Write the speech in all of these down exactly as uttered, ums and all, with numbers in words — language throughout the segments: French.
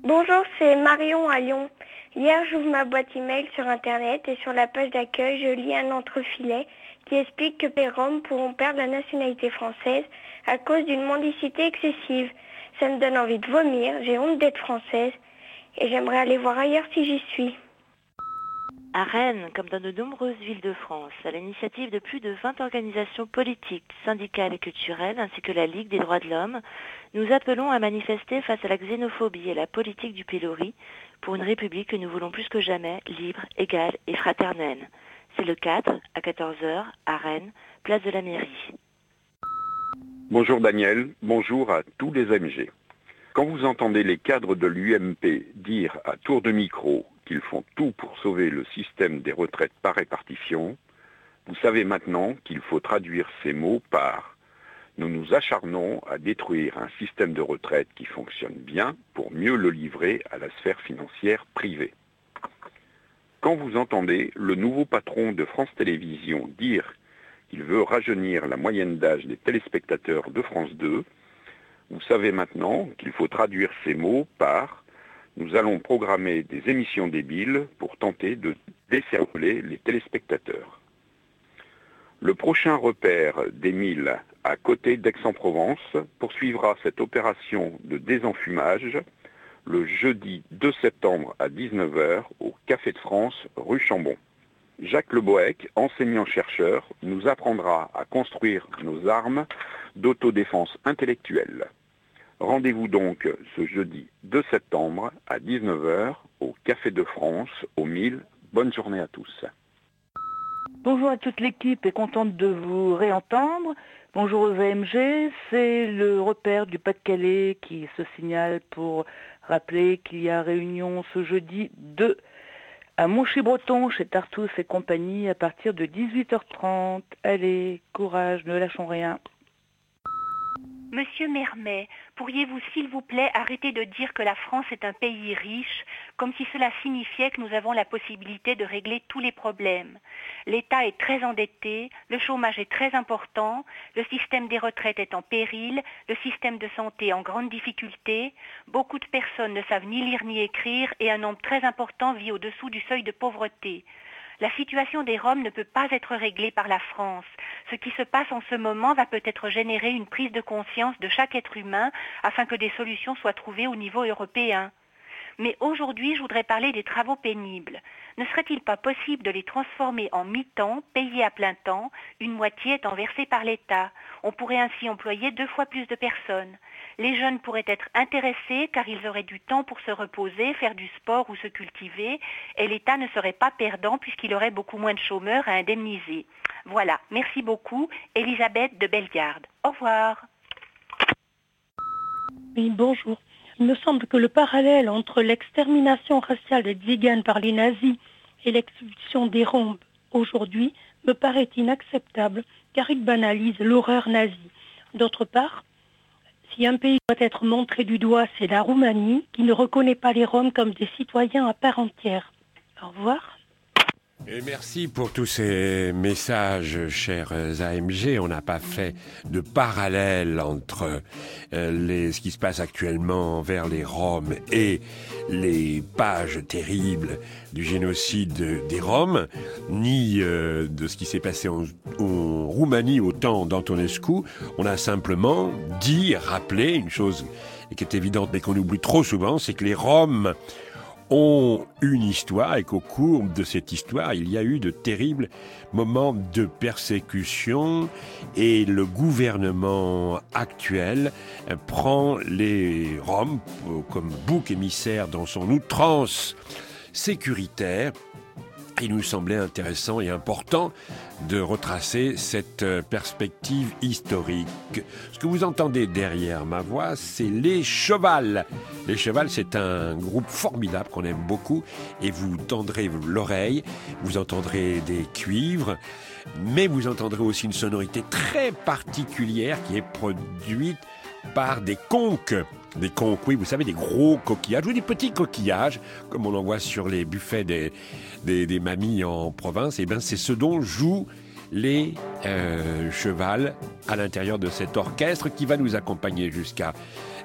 Bonjour, c'est Marion à Lyon. Hier, j'ouvre ma boîte email sur Internet et sur la page d'accueil, je lis un entrefilet qui explique que les Roms pourront perdre la nationalité française à cause d'une mendicité excessive. Ça me donne envie de vomir, j'ai honte d'être française et j'aimerais aller voir ailleurs si j'y suis. À Rennes, comme dans de nombreuses villes de France, à l'initiative de plus de vingt organisations politiques, syndicales et culturelles, ainsi que la Ligue des droits de l'homme, nous appelons à manifester face à la xénophobie et la politique du pilori pour une république que nous voulons plus que jamais libre, égale et fraternelle. C'est le quatre, à quatorze heures, à Rennes, place de la Mairie. Bonjour Daniel, bonjour à tous les A M G. Quand vous entendez les cadres de l'U M P dire à tour de micro qu'ils font tout pour sauver le système des retraites par répartition, vous savez maintenant qu'il faut traduire ces mots par « Nous nous acharnons à détruire un système de retraite qui fonctionne bien pour mieux le livrer à la sphère financière privée ». Quand vous entendez le nouveau patron de France Télévisions dire qu'il veut rajeunir la moyenne d'âge des téléspectateurs de France deux, vous savez maintenant qu'il faut traduire ces mots par « Nous allons programmer des émissions débiles pour tenter de décerveler les téléspectateurs ». Le prochain repère d'Émile à côté d'Aix-en-Provence poursuivra cette opération de désenfumage le jeudi deux septembre à dix-neuf heures au Café de France, rue Chambon. Jacques Le Bohec, enseignant-chercheur, nous apprendra à construire nos armes d'autodéfense intellectuelle. Rendez-vous donc ce jeudi deux septembre à dix-neuf heures au Café de France, au mille. Bonne journée à tous. Bonjour à toute l'équipe et contente de vous réentendre. Bonjour aux A M G, c'est le repère du Pas-de-Calais qui se signale pour rappeler qu'il y a réunion ce jeudi deux à Monchy-Breton chez Tartous et compagnie à partir de dix-huit heures trente. Allez, courage, ne lâchons rien. Monsieur Mermet, pourriez-vous s'il vous plaît arrêter de dire que la France est un pays riche, comme si cela signifiait que nous avons la possibilité de régler tous les problèmes. L'État est très endetté, le chômage est très important, le système des retraites est en péril, le système de santé en grande difficulté, beaucoup de personnes ne savent ni lire ni écrire et un nombre très important vit au-dessous du seuil de pauvreté. La situation des Roms ne peut pas être réglée par la France. Ce qui se passe en ce moment va peut-être générer une prise de conscience de chaque être humain afin que des solutions soient trouvées au niveau européen. Mais aujourd'hui, je voudrais parler des travaux pénibles. Ne serait-il pas possible de les transformer en mi-temps, payés à plein temps, une moitié étant versée par l'État? On pourrait ainsi employer deux fois plus de personnes. Les jeunes pourraient être intéressés car ils auraient du temps pour se reposer, faire du sport ou se cultiver, et l'État ne serait pas perdant puisqu'il aurait beaucoup moins de chômeurs à indemniser. Voilà, merci beaucoup. Elisabeth de Bellegarde. Au revoir. Oui, bonjour. Il me semble que le parallèle entre l'extermination raciale des Tziganes par les nazis et l'expulsion des Roms aujourd'hui me paraît inacceptable car il banalise l'horreur nazie. D'autre part, si un pays doit être montré du doigt, c'est la Roumanie qui ne reconnaît pas les Roms comme des citoyens à part entière. Au revoir. Et merci pour tous ces messages, chers A M G. On n'a pas fait de parallèle entre euh, les, ce qui se passe actuellement envers les Roms et les pages terribles du génocide des Roms, ni euh, de ce qui s'est passé en, en Roumanie au temps d'Antonescu. On a simplement dit, rappelé une chose qui est évidente mais qu'on oublie trop souvent, c'est que les Roms ont une histoire et qu'au cours de cette histoire, il y a eu de terribles moments de persécution et le gouvernement actuel prend les Roms comme bouc émissaire dans son outrance sécuritaire. Il nous semblait intéressant et important de retracer cette perspective historique. Ce que vous entendez derrière ma voix, c'est les Chevals. Les Chevals, c'est un groupe formidable qu'on aime beaucoup et vous tendrez l'oreille, vous entendrez des cuivres, mais vous entendrez aussi une sonorité très particulière qui est produite par des conques. Des conques, oui, vous savez, des gros coquillages ou des petits coquillages, comme on en voit sur les buffets des, des, des mamies en province. Et bien, c'est ce dont jouent les euh, Chevals à l'intérieur de cet orchestre qui va nous accompagner jusqu'à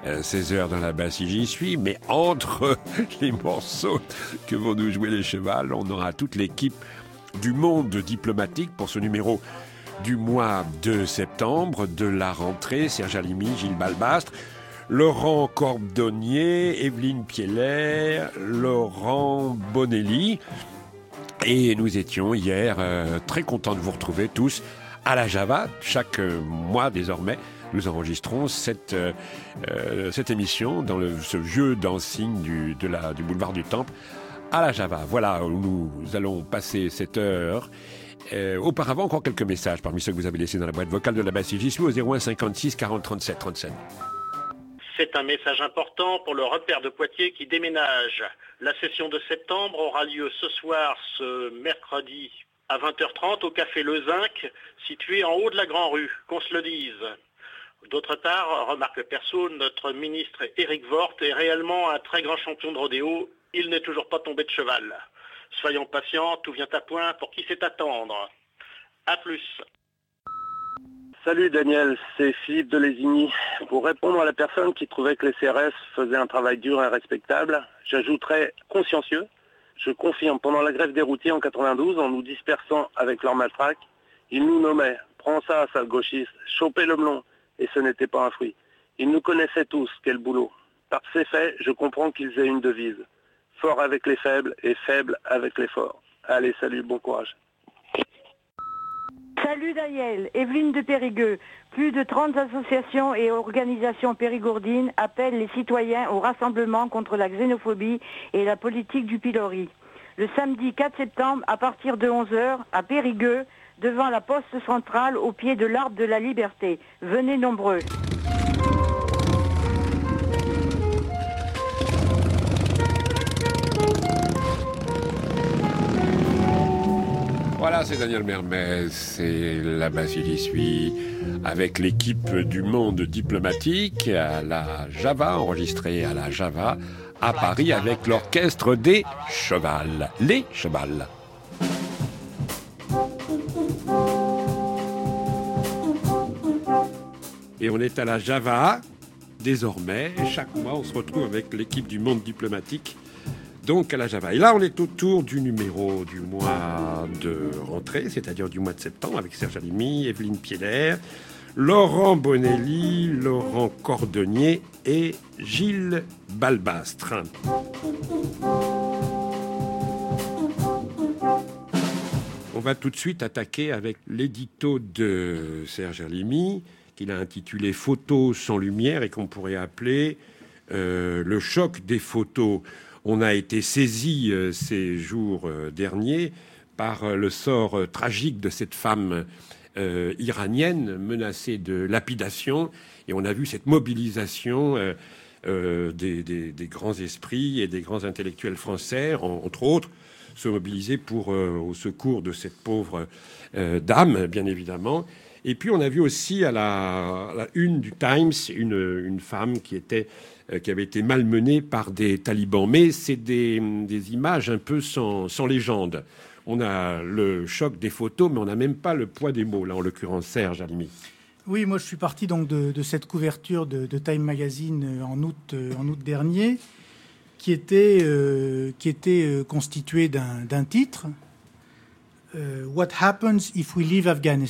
euh, seize heures dans la Bastille, j'y suis. Mais entre les morceaux que vont nous jouer les chevals, on aura toute l'équipe du monde diplomatique pour ce numéro du mois de septembre, de la rentrée. Serge Halimi, Gilles Balbastre, Laurent Cordonnier, Evelyne Piellet, Laurent Bonelli. Et nous étions hier euh, très contents de vous retrouver tous à la Java. Chaque euh, mois désormais, nous enregistrons cette, euh, euh, cette émission dans le, ce vieux dancing du, de la, du boulevard du Temple à la Java. Voilà où nous allons passer cette heure. Euh, auparavant, encore quelques messages parmi ceux que vous avez laissés dans la boîte vocale de la Bastille. J'y suis au zéro un cinquante-six quarante trente-sept trente-sept. C'est un message important pour le repère de Poitiers qui déménage. La session de septembre aura lieu ce soir, ce mercredi, à vingt heures trente au café Le Zinc, situé en haut de la Grand Rue, qu'on se le dise. D'autre part, remarque perso, notre ministre Éric Woerth est réellement un très grand champion de rodéo. Il n'est toujours pas tombé de cheval. Soyons patients, tout vient à point pour qui sait attendre. A plus. Salut Daniel, c'est Philippe de Lésigny. Pour répondre à la personne qui trouvait que les C R S faisaient un travail dur et respectable, j'ajouterais consciencieux. Je confirme, pendant la grève des routiers en quatre-vingt-douze, en nous dispersant avec leur matraque, ils nous nommaient « Prends ça, sale gauchiste, chopez le melon » et ce n'était pas un fruit. Ils nous connaissaient tous, quel boulot. Par ces faits, je comprends qu'ils aient une devise. Fort avec les faibles et faible avec les forts. Allez, salut, bon courage. Salut Daniel, Evelyne de Périgueux. Plus de trente associations et organisations périgourdines appellent les citoyens au rassemblement contre la xénophobie et la politique du pilori. Le samedi quatre septembre, à partir de onze heures, à Périgueux, devant la poste centrale au pied de l'arbre de la liberté. Venez nombreux. Voilà, c'est Daniel Mermez, c'est la Bastille, j'y suis, avec l'équipe du monde diplomatique à la Java, enregistrée à la Java, à Paris, avec l'orchestre des Chevals, les Chevals. Et on est à la Java, désormais, chaque mois on se retrouve avec l'équipe du monde diplomatique, donc à la Java. Et là, on est autour du numéro du mois de rentrée, c'est-à-dire du mois de septembre, avec Serge Halimi, Evelyne Piellet, Laurent Bonelli, Laurent Cordonnier et Gilles Balbastre. On va tout de suite attaquer avec l'édito de Serge Halimi, qu'il a intitulé « Photos sans lumière » et qu'on pourrait appeler euh, « Le choc des photos ». On a été saisi euh, ces jours euh, derniers par euh, le sort euh, tragique de cette femme euh, iranienne menacée de lapidation. Et on a vu cette mobilisation euh, euh, des, des, des grands esprits et des grands intellectuels français, en, entre autres, se mobiliser pour, euh, au secours de cette pauvre euh, dame, bien évidemment. Et puis on a vu aussi à la, à la une du Times une, une femme qui était... qui avait été malmenée par des talibans. Mais c'est des, des images un peu sans, sans légende. On a le choc des photos, mais on n'a même pas le poids des mots, là, en l'occurrence, Serge Halimi. Oui, moi, je suis parti donc de, de cette couverture de, de Time Magazine en août, en août dernier, qui était, euh, qui était euh, constituée d'un, d'un titre, euh, « What happens if we leave Afghanistan ?»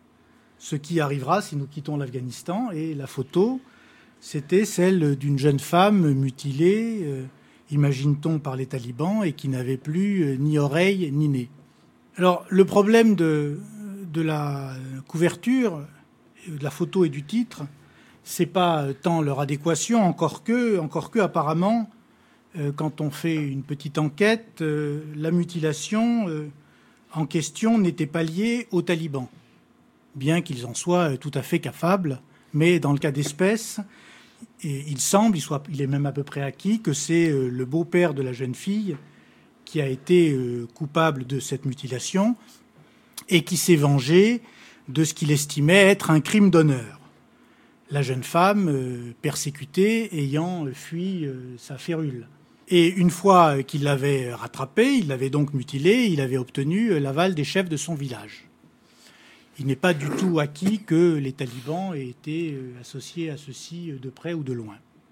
Ce qui arrivera si nous quittons l'Afghanistan. Et la photo... c'était celle d'une jeune femme mutilée, euh, imagine-t-on, par les talibans et qui n'avait plus euh, ni oreille ni nez. Alors, le problème de, de la couverture, de la photo et du titre, c'est pas tant leur adéquation, encore que, encore que apparemment, euh, quand on fait une petite enquête, euh, la mutilation euh, en question n'était pas liée aux talibans, bien qu'ils en soient euh, tout à fait capables. Mais dans le cas d'espèce, et il semble, il, soit, il est même à peu près acquis, que c'est euh, le beau-père de la jeune fille qui a été euh, coupable de cette mutilation et qui s'est vengé de ce qu'il estimait être un crime d'honneur. La jeune femme euh, persécutée ayant euh, fui euh, sa férule. Et une fois qu'il l'avait rattrapée, il l'avait donc mutilée, il avait obtenu euh, l'aval des chefs de son village. Il n'est pas du tout acquis que les talibans aient été euh, associés à ceci de près ou de loin.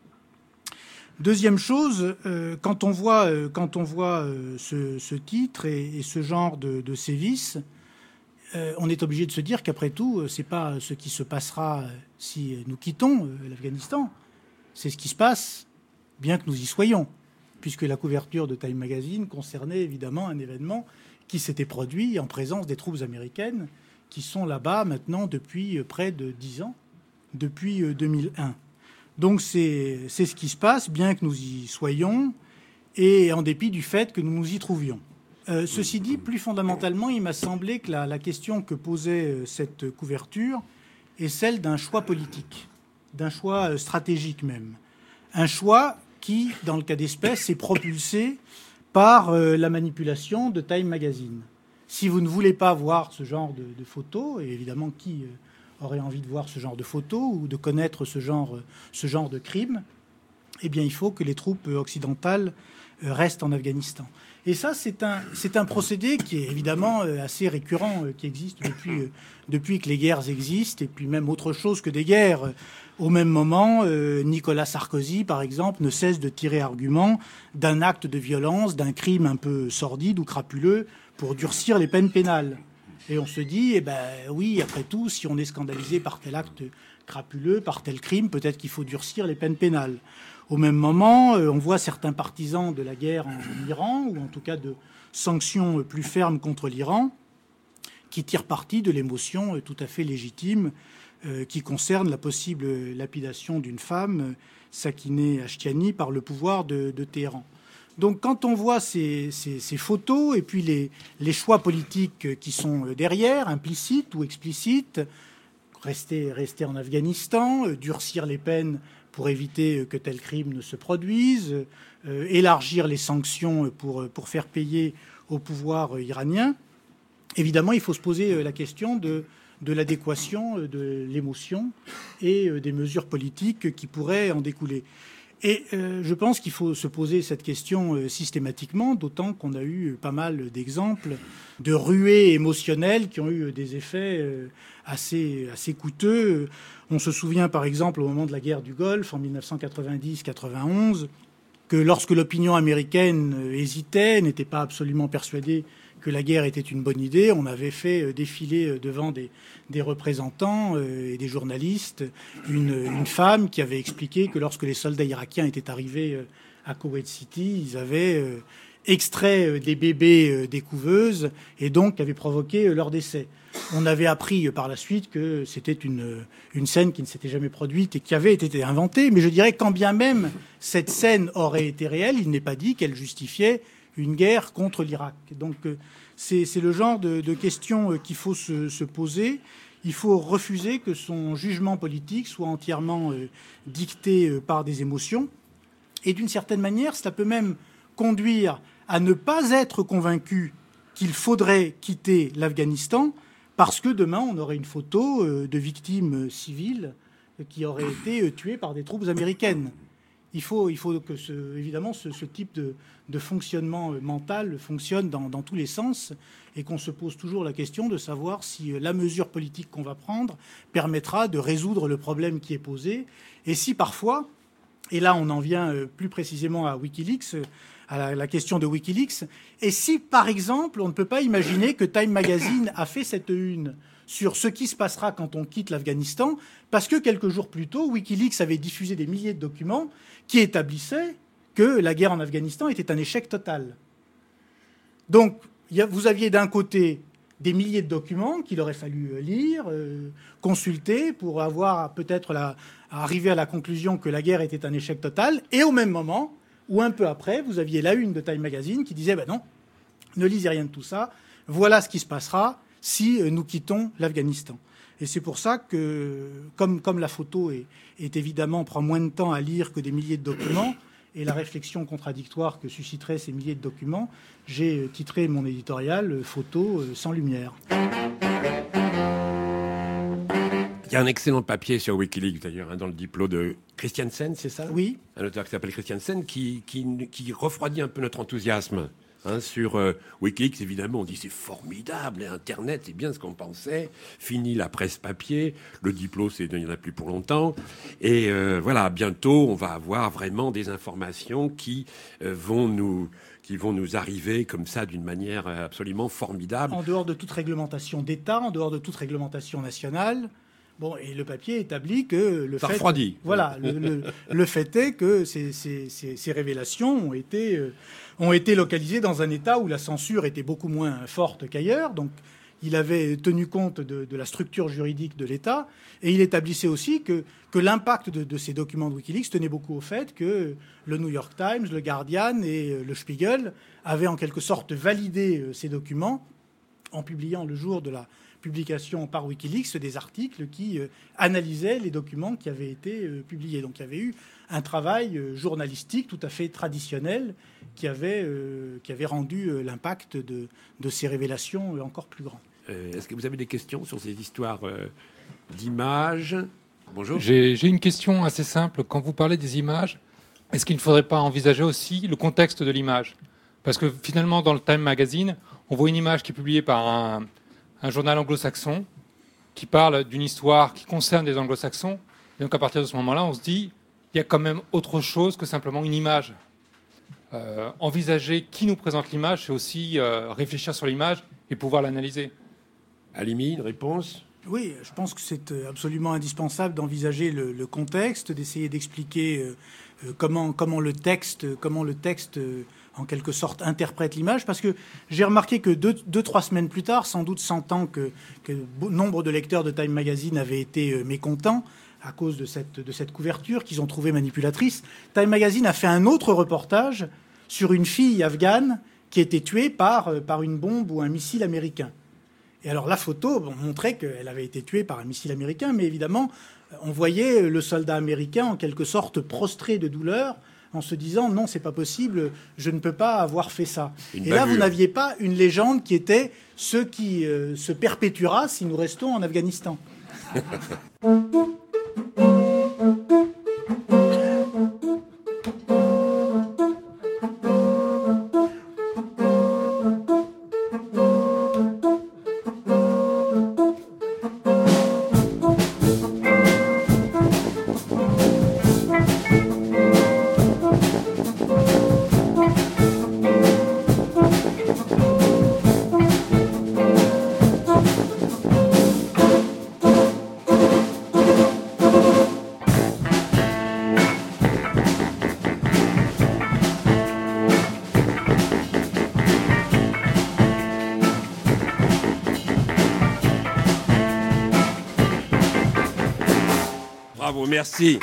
Deuxième chose, euh, quand on voit, euh, quand on voit euh, ce, ce titre et, et ce genre de, de sévices, euh, on est obligé de se dire qu'après tout, c'est pas ce qui se passera si nous quittons euh, l'Afghanistan, c'est ce qui se passe bien que nous y soyons, puisque la couverture de Time Magazine concernait évidemment un événement qui s'était produit en présence des troupes américaines qui sont là-bas maintenant depuis près de dix ans, depuis deux mille un. Donc c'est, c'est ce qui se passe, bien que nous y soyons, et en dépit du fait que nous nous y trouvions. Euh, ceci dit, plus fondamentalement, il m'a semblé que la, la question que posait cette couverture est celle d'un choix politique, d'un choix stratégique même. Un choix qui, dans le cas d'espèce, est propulsé par euh, la manipulation de Time Magazine. Si vous ne voulez pas voir ce genre de, de photos, et évidemment qui euh, aurait envie de voir ce genre de photos ou de connaître ce genre, ce genre de crime, eh bien il faut que les troupes occidentales euh, restent en Afghanistan. Et ça, c'est un, c'est un procédé qui est évidemment euh, assez récurrent, euh, qui existe depuis, euh, depuis que les guerres existent, et puis même autre chose que des guerres. Au même moment, euh, Nicolas Sarkozy, par exemple, ne cesse de tirer argument d'un acte de violence, d'un crime un peu sordide ou crapuleux pour durcir les peines pénales. Et on se dit, eh ben oui, après tout, si on est scandalisé par tel acte crapuleux, par tel crime, peut-être qu'il faut durcir les peines pénales. Au même moment, euh, on voit certains partisans de la guerre en Iran, ou en tout cas de sanctions plus fermes contre l'Iran, qui tirent parti de l'émotion tout à fait légitime euh, qui concerne la possible lapidation d'une femme, Sakineh Ashtiani, par le pouvoir de, de Téhéran. Donc quand on voit ces, ces, ces photos et puis les, les choix politiques qui sont derrière, implicites ou explicites, rester, rester en Afghanistan, durcir les peines pour éviter que tel crime ne se produise, euh, élargir les sanctions pour, pour faire payer au pouvoir iranien, évidemment, il faut se poser la question de, de l'adéquation de l'émotion et des mesures politiques qui pourraient en découler. Et euh, je pense qu'il faut se poser cette question euh, systématiquement, d'autant qu'on a eu pas mal d'exemples de ruées émotionnelles qui ont eu des effets euh, assez, assez coûteux. On se souvient par exemple au moment de la guerre du Golfe en dix-neuf cent quatre-vingt-dix quatre-vingt-onze que lorsque l'opinion américaine hésitait, n'était pas absolument persuadée que la guerre était une bonne idée, on avait fait défiler devant des, des représentants et des journalistes une, une femme qui avait expliqué que lorsque les soldats irakiens étaient arrivés à Kuwait City, ils avaient extrait des bébés des couveuses et donc avaient provoqué leur décès. On avait appris par la suite que c'était une, une scène qui ne s'était jamais produite et qui avait été inventée, mais je dirais quand bien même cette scène aurait été réelle, il n'est pas dit qu'elle justifiait une guerre contre l'Irak. Donc c'est, c'est le genre de, de questions qu'il faut se, se poser. Il faut refuser que son jugement politique soit entièrement euh, dicté euh, par des émotions. Et d'une certaine manière, cela peut même conduire à ne pas être convaincu qu'il faudrait quitter l'Afghanistan parce que demain, on aurait une photo euh, de victimes civiles qui auraient été euh, tuées par des troupes américaines. Il faut, il faut que, ce, évidemment, ce, ce type de, de fonctionnement mental fonctionne dans, dans tous les sens et qu'on se pose toujours la question de savoir si la mesure politique qu'on va prendre permettra de résoudre le problème qui est posé. Et si parfois, et là on en vient plus précisément à Wikileaks, à la, la question de Wikileaks, et si par exemple on ne peut pas imaginer que Time Magazine a fait cette une sur ce qui se passera quand on quitte l'Afghanistan, parce que quelques jours plus tôt, Wikileaks avait diffusé des milliers de documents qui établissaient que la guerre en Afghanistan était un échec total. Donc, vous aviez d'un côté des milliers de documents qu'il aurait fallu lire, euh, consulter, pour avoir peut-être la, arriver à la conclusion que la guerre était un échec total, et au même moment, ou un peu après, vous aviez la une de Time Magazine qui disait ben « non, ne lisez rien de tout ça, voilà ce qui se passera si nous quittons l'Afghanistan ». Et c'est pour ça que, comme, comme la photo est, est évidemment prend moins de temps à lire que des milliers de documents, et la réflexion contradictoire que susciteraient ces milliers de documents, j'ai titré mon éditorial « Photo sans lumière ». Il y a un excellent papier sur Wikileaks, d'ailleurs, hein, dans le diplôme de Christiansen, c'est ça ? Oui. Un auteur qui s'appelle Christiansen, qui, qui, qui refroidit un peu notre enthousiasme Hein, sur euh, Wikileaks, évidemment, on dit c'est formidable, Internet, c'est bien ce qu'on pensait. Fini la presse papier, le diplôme, c'est, il n'y en a plus pour longtemps. Et euh, voilà, bientôt, on va avoir vraiment des informations qui euh, vont nous... qui vont nous arriver comme ça d'une manière absolument formidable. En dehors de toute réglementation d'État, en dehors de toute réglementation nationale. Bon, et le papier établit que le Ça fait... refroidit. Voilà, le, le, le fait est que ces, ces, ces, ces révélations ont été, euh, ont été localisées dans un État où la censure était beaucoup moins forte qu'ailleurs. Donc, il avait tenu compte de, de la structure juridique de l'État. Et il établissait aussi que, que l'impact de, de ces documents de Wikileaks tenait beaucoup au fait que le New York Times, le Guardian et le Spiegel avaient en quelque sorte validé ces documents en publiant le jour de la publication par Wikileaks des articles qui euh, analysaient les documents qui avaient été euh, publiés. Donc il y avait eu un travail euh, journalistique tout à fait traditionnel qui avait, euh, qui avait rendu euh, l'impact de, de ces révélations euh, encore plus grand. Euh, est-ce que vous avez des questions sur ces histoires euh, d'images ? Bonjour. J'ai, j'ai une question assez simple. Quand vous parlez des images, est-ce qu'il ne faudrait pas envisager aussi le contexte de l'image ? Parce que finalement, dans le Time Magazine, on voit une image qui est publiée par un... un journal anglo-saxon qui parle d'une histoire qui concerne les anglo-saxons. Et donc à partir de ce moment-là, on se dit il y a quand même autre chose que simplement une image. Euh, envisager qui nous présente l'image, c'est aussi euh, réfléchir sur l'image et pouvoir l'analyser. Alimi, une réponse ? Oui, je pense que c'est absolument indispensable d'envisager le, le contexte, d'essayer d'expliquer euh, comment, comment le texte, comment le texte euh, en quelque sorte, interprète l'image, parce que j'ai remarqué que deux, deux, trois semaines plus tard, sans doute sentant que, que nombre de lecteurs de Time Magazine avaient été mécontents à cause de cette, de cette couverture qu'ils ont trouvée manipulatrice, Time Magazine a fait un autre reportage sur une fille afghane qui a été tuée par, par une bombe ou un missile américain. Et alors la photo bon, montrait qu'elle avait été tuée par un missile américain, mais évidemment, on voyait le soldat américain en quelque sorte prostré de douleur, en se disant non, c'est pas possible, je ne peux pas avoir fait ça. Une Et bavure. Là, vous n'aviez pas une légende qui était ce qui euh, se perpétuera si nous restons en Afghanistan. Merci.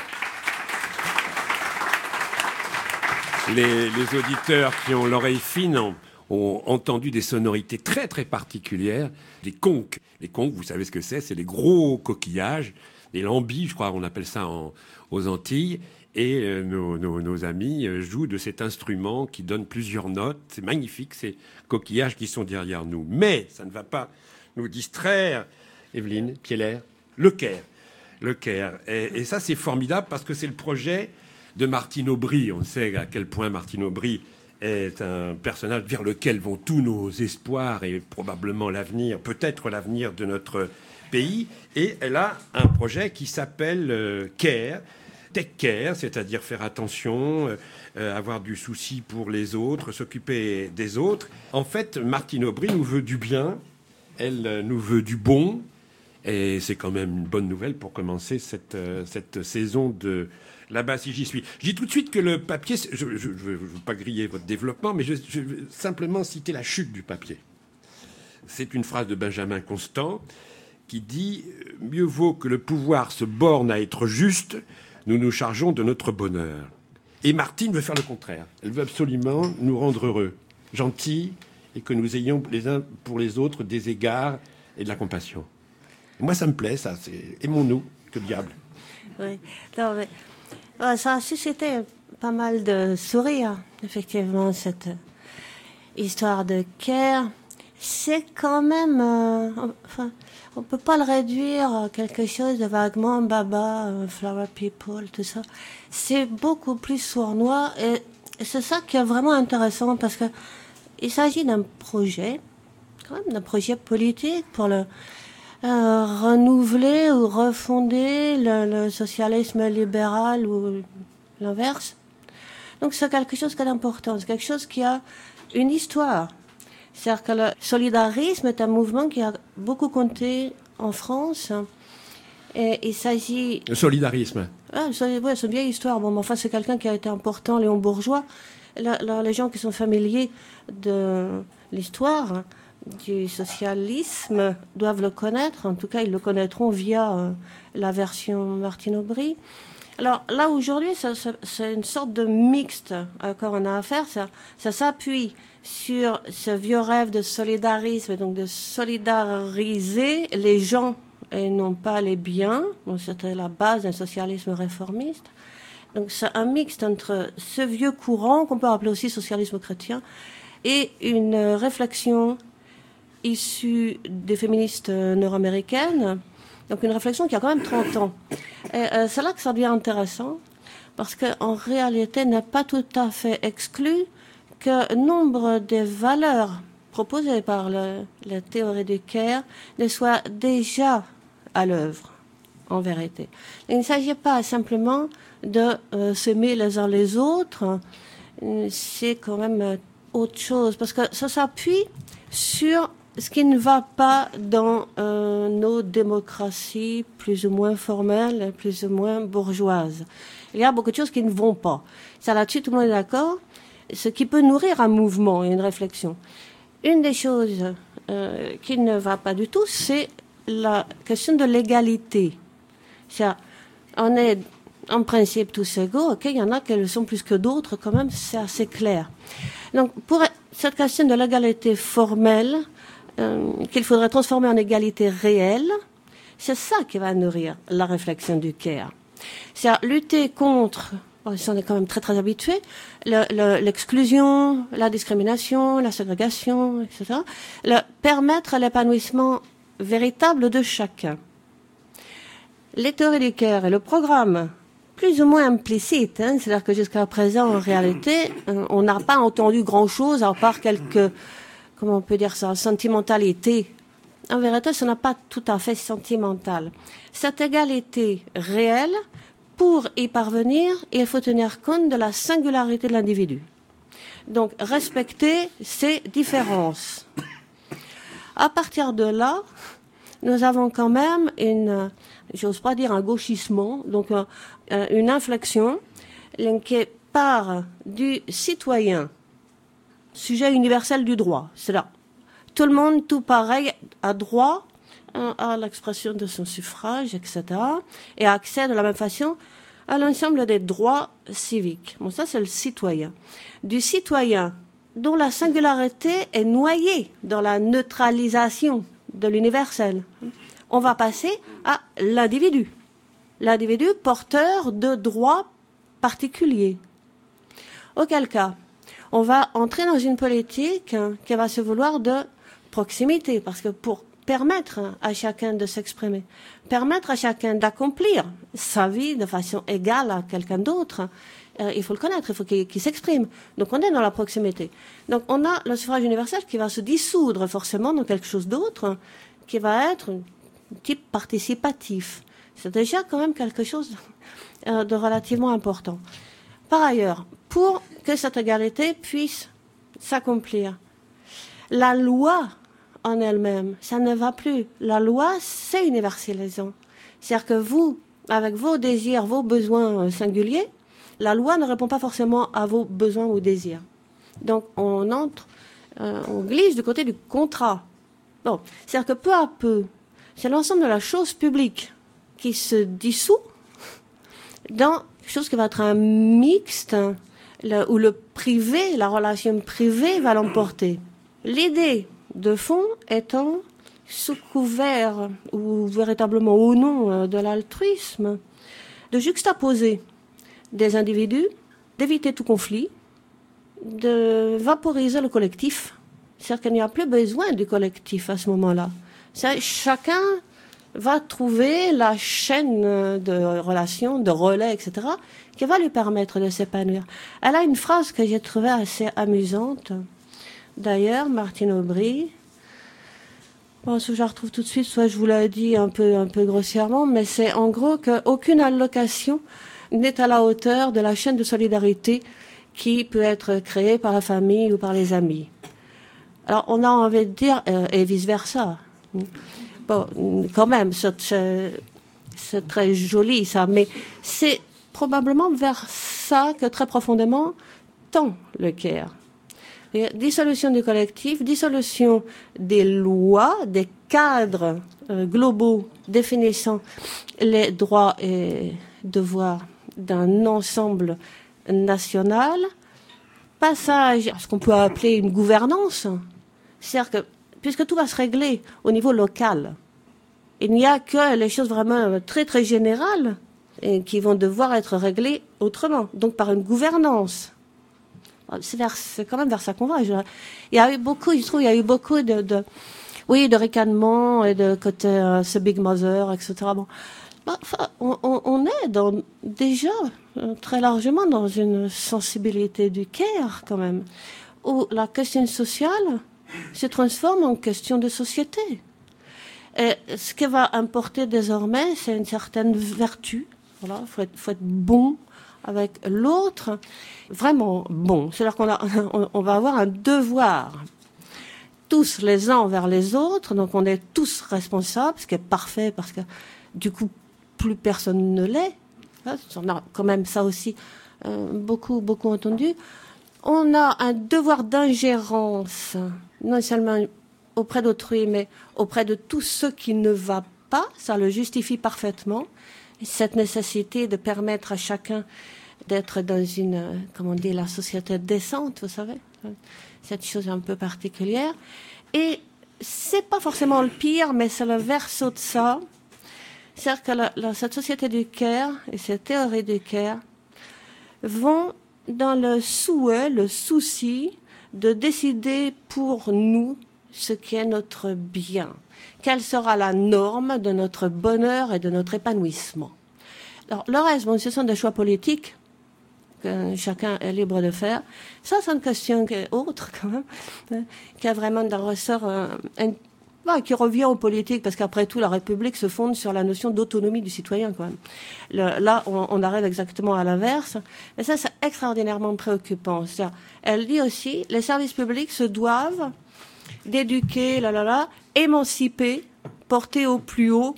Les, les auditeurs qui ont l'oreille fine ont, ont entendu des sonorités très très particulières, des conques. Les conques, vous savez ce que c'est, c'est les gros coquillages, des lambis, je crois on appelle ça en, aux Antilles. Et euh, nos, nos, nos amis jouent de cet instrument qui donne plusieurs notes. C'est magnifique, ces coquillages qui sont derrière nous. Mais ça ne va pas nous distraire, Evelyne Pieler, le Caire. Le Caire. Et, et ça, c'est formidable parce que c'est le projet de Martine Aubry. On sait à quel point Martine Aubry est un personnage vers lequel vont tous nos espoirs et probablement l'avenir, peut-être l'avenir de notre pays. Et elle a un projet qui s'appelle euh, Care, Tech Care, c'est-à-dire faire attention, euh, avoir du souci pour les autres, s'occuper des autres. En fait, Martine Aubry nous veut du bien, elle nous veut du bon. Et c'est quand même une bonne nouvelle pour commencer cette, euh, cette saison de Là-bas si j'y suis. Je dis tout de suite que le papier, je ne veux pas griller votre développement, mais je, je veux simplement citer la chute du papier. C'est une phrase de Benjamin Constant qui dit « Mieux vaut que le pouvoir se borne à être juste, nous nous chargeons de notre bonheur. » Et Martine veut faire le contraire. Elle veut absolument nous rendre heureux, gentils, et que nous ayons les uns pour les autres des égards et de la compassion. Moi, ça me plaît, ça. C'est aimons-nous, que diable. Oui. Non, mais, ouais, ça a suscité pas mal de sourires, effectivement, cette histoire de Care. C'est quand même... Euh, enfin, on ne peut pas le réduire à quelque chose de vaguement baba, euh, flower people, tout ça. C'est beaucoup plus sournois. Et, et c'est ça qui est vraiment intéressant, parce que il s'agit d'un projet, quand même d'un projet politique pour le euh, renouveler ou refonder le, le socialisme libéral ou l'inverse. Donc c'est quelque chose d'important, c'est quelque chose qui a une histoire. C'est-à-dire que le solidarisme est un mouvement qui a beaucoup compté en France. Et il s'agit... Le solidarisme. Ah, c'est, ouais, c'est une vieille histoire. Bon, mais enfin, c'est quelqu'un qui a été important, Léon Bourgeois. Là, là, les gens qui sont familiers de l'histoire du socialisme doivent le connaître. En tout cas, ils le connaîtront via euh, la version Martine Aubry. Alors là, aujourd'hui, ça, ça, c'est une sorte de mixte à quoi on a affaire. Ça, ça s'appuie sur ce vieux rêve de solidarisme, donc de solidariser les gens et non pas les biens. Bon, c'était la base d'un socialisme réformiste. Donc c'est un mixte entre ce vieux courant, qu'on peut appeler aussi socialisme chrétien, et une réflexion issue des féministes nord-américaines, donc une réflexion qui a quand même trente ans. Et euh, c'est là que ça devient intéressant, parce qu'en réalité, n'est pas tout à fait exclu que nombre des valeurs proposées par le, la théorie du care ne soient déjà à l'œuvre, en vérité. Il ne s'agit pas simplement de euh, s'aimer les uns les autres, c'est quand même euh, autre chose, parce que ça s'appuie sur ce qui ne va pas dans euh, nos démocraties plus ou moins formelles, plus ou moins bourgeoises. Il y a beaucoup de choses qui ne vont pas. Ça, là-dessus, tout le monde est d'accord. Ce qui peut nourrir un mouvement et une réflexion. Une des choses euh, qui ne va pas du tout, c'est la question de l'égalité. C'est-à-dire, on est en principe tous égaux, ok, il y en a qui le sont plus que d'autres, quand même, c'est assez clair. Donc, pour cette question de l'égalité formelle, euh, qu'il faudrait transformer en égalité réelle, c'est ça qui va nourrir la réflexion du care. C'est-à-dire lutter contre, on est quand même très très habitué, le, le, l'exclusion, la discrimination, la ségrégation, et cetera. Le, permettre l'épanouissement véritable de chacun. Les théories du care et le programme, plus ou moins implicite, hein, c'est-à-dire que jusqu'à présent, en réalité, on n'a pas entendu grand-chose, à part quelques, comment on peut dire ça, sentimentalités. En vérité, ce n'est pas tout à fait sentimental. Cette égalité réelle, pour y parvenir, il faut tenir compte de la singularité de l'individu. Donc, respecter ces différences. À partir de là, nous avons quand même une, j'ose pas dire un gauchissement, donc euh, une inflexion qui part du citoyen, sujet universel du droit. C'est là. Tout le monde, tout pareil, a droit hein, à l'expression de son suffrage, et cetera, et a accès de la même façon à l'ensemble des droits civiques. Bon, ça, c'est le citoyen. Du citoyen dont la singularité est noyée dans la neutralisation de l'universel. On va passer à l'individu. L'individu porteur de droits particuliers. Auquel cas, on va entrer dans une politique qui va se vouloir de proximité, parce que pour permettre à chacun de s'exprimer, permettre à chacun d'accomplir sa vie de façon égale à quelqu'un d'autre, euh, il faut le connaître, il faut qu'il, qu'il s'exprime. Donc on est dans la proximité. Donc on a le suffrage universel qui va se dissoudre forcément dans quelque chose d'autre, qui va être un type participatif. C'est déjà quand même quelque chose euh, de relativement important. Par ailleurs, pour que cette égalité puisse s'accomplir, la loi en elle-même, ça ne va plus. La loi, c'est universalisant. C'est-à-dire que vous, avec vos désirs, vos besoins singuliers, la loi ne répond pas forcément à vos besoins ou désirs. Donc, on entre, euh, on glisse du côté du contrat. Bon, c'est-à-dire que peu à peu, c'est l'ensemble de la chose publique qui se dissout dans quelque chose qui va être un mixte, le, où le privé, la relation privée va l'emporter. L'idée de fond étant, sous couvert, ou véritablement au nom de l'altruisme, de juxtaposer des individus, d'éviter tout conflit, de vaporiser le collectif. C'est-à-dire qu'il n'y a plus besoin du collectif à ce moment-là. C'est, chacun va trouver la chaîne de relations, de relais, et cetera, qui va lui permettre de s'épanouir. Elle a une phrase que j'ai trouvée assez amusante. d'ailleurs, Martine Aubry. Bon, soit je la retrouve tout de suite, soit je vous l'ai dit un peu, un peu grossièrement, mais c'est en gros qu'aucune allocation n'est à la hauteur de la chaîne de solidarité qui peut être créée par la famille ou par les amis. Alors, on a envie de dire, euh, et vice-versa. Bon, quand même, c'est, c'est très joli, ça, mais c'est probablement vers ça que, très profondément, tend le CARE. Dissolution du collectif, dissolution des lois, des cadres euh, globaux définissant les droits et devoirs d'un ensemble national, passage à ce qu'on peut appeler une gouvernance, c'est-à-dire que, puisque tout va se régler au niveau local, il n'y a que les choses vraiment très très générales et qui vont devoir être réglées autrement, donc par une gouvernance. C'est, vers, c'est quand même vers ça qu'on va. Je, il y a eu beaucoup, je trouve, il y a eu beaucoup de, de oui, de ricanements et de côté euh, ce Big Mother, et cetera. Bon, enfin, on, on, on est dans, déjà euh, très largement dans une sensibilité du CARE quand même, où la question sociale se transforme en question de société. Et ce qui va importer désormais, c'est une certaine vertu. Voilà, faut être, faut être bon avec l'autre, vraiment bon. C'est-à-dire qu'on a, on, on va avoir un devoir, tous les uns envers les autres, donc on est tous responsables, ce qui est parfait, parce que du coup, plus personne ne l'est. On a quand même ça aussi euh, beaucoup, beaucoup entendu. On a un devoir d'ingérence, non seulement auprès d'autrui, mais auprès de tout ce qui ne va pas, ça le justifie parfaitement. Cette nécessité de permettre à chacun d'être dans une, comment dire, la société décente, vous savez, cette chose un peu particulière. Et c'est pas forcément le pire, mais c'est le verso de ça. C'est-à-dire que la, la, cette société du CARE et cette théorie du CARE vont dans le souhait, le souci de décider pour nous ce qui est notre bien. Quelle sera la norme de notre bonheur et de notre épanouissement. Alors, le reste, bon, ce sont des choix politiques que chacun est libre de faire. Ça, c'est une question qui est autre, quand même, hein, qui a vraiment d'un ressort, euh, un, bah, qui revient aux politiques, parce qu'après tout, la République se fonde sur la notion d'autonomie du citoyen, quand même. Le, là, on, on arrive exactement à l'inverse. Mais ça, c'est extraordinairement préoccupant. C'est-à-dire, elle dit aussi, les services publics se doivent d'éduquer, là, là, là, émanciper, porter au plus haut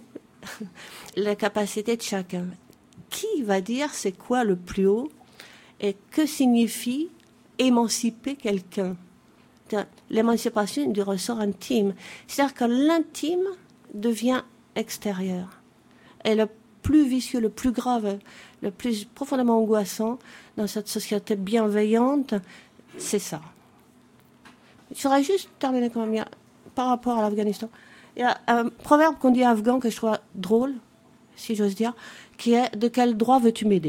les capacités de chacun. Qui va dire c'est quoi le plus haut et que signifie émanciper quelqu'un? L'émancipation du ressort intime. C'est-à-dire que l'intime devient extérieur. Et le plus vicieux, le plus grave, le plus profondément angoissant dans cette société bienveillante, c'est ça. Je voudrais juste terminer quand même par rapport à l'Afghanistan. Il y a un proverbe qu'on dit afghan que je trouve drôle, si j'ose dire, qui est « De quel droit veux-tu m'aider ?»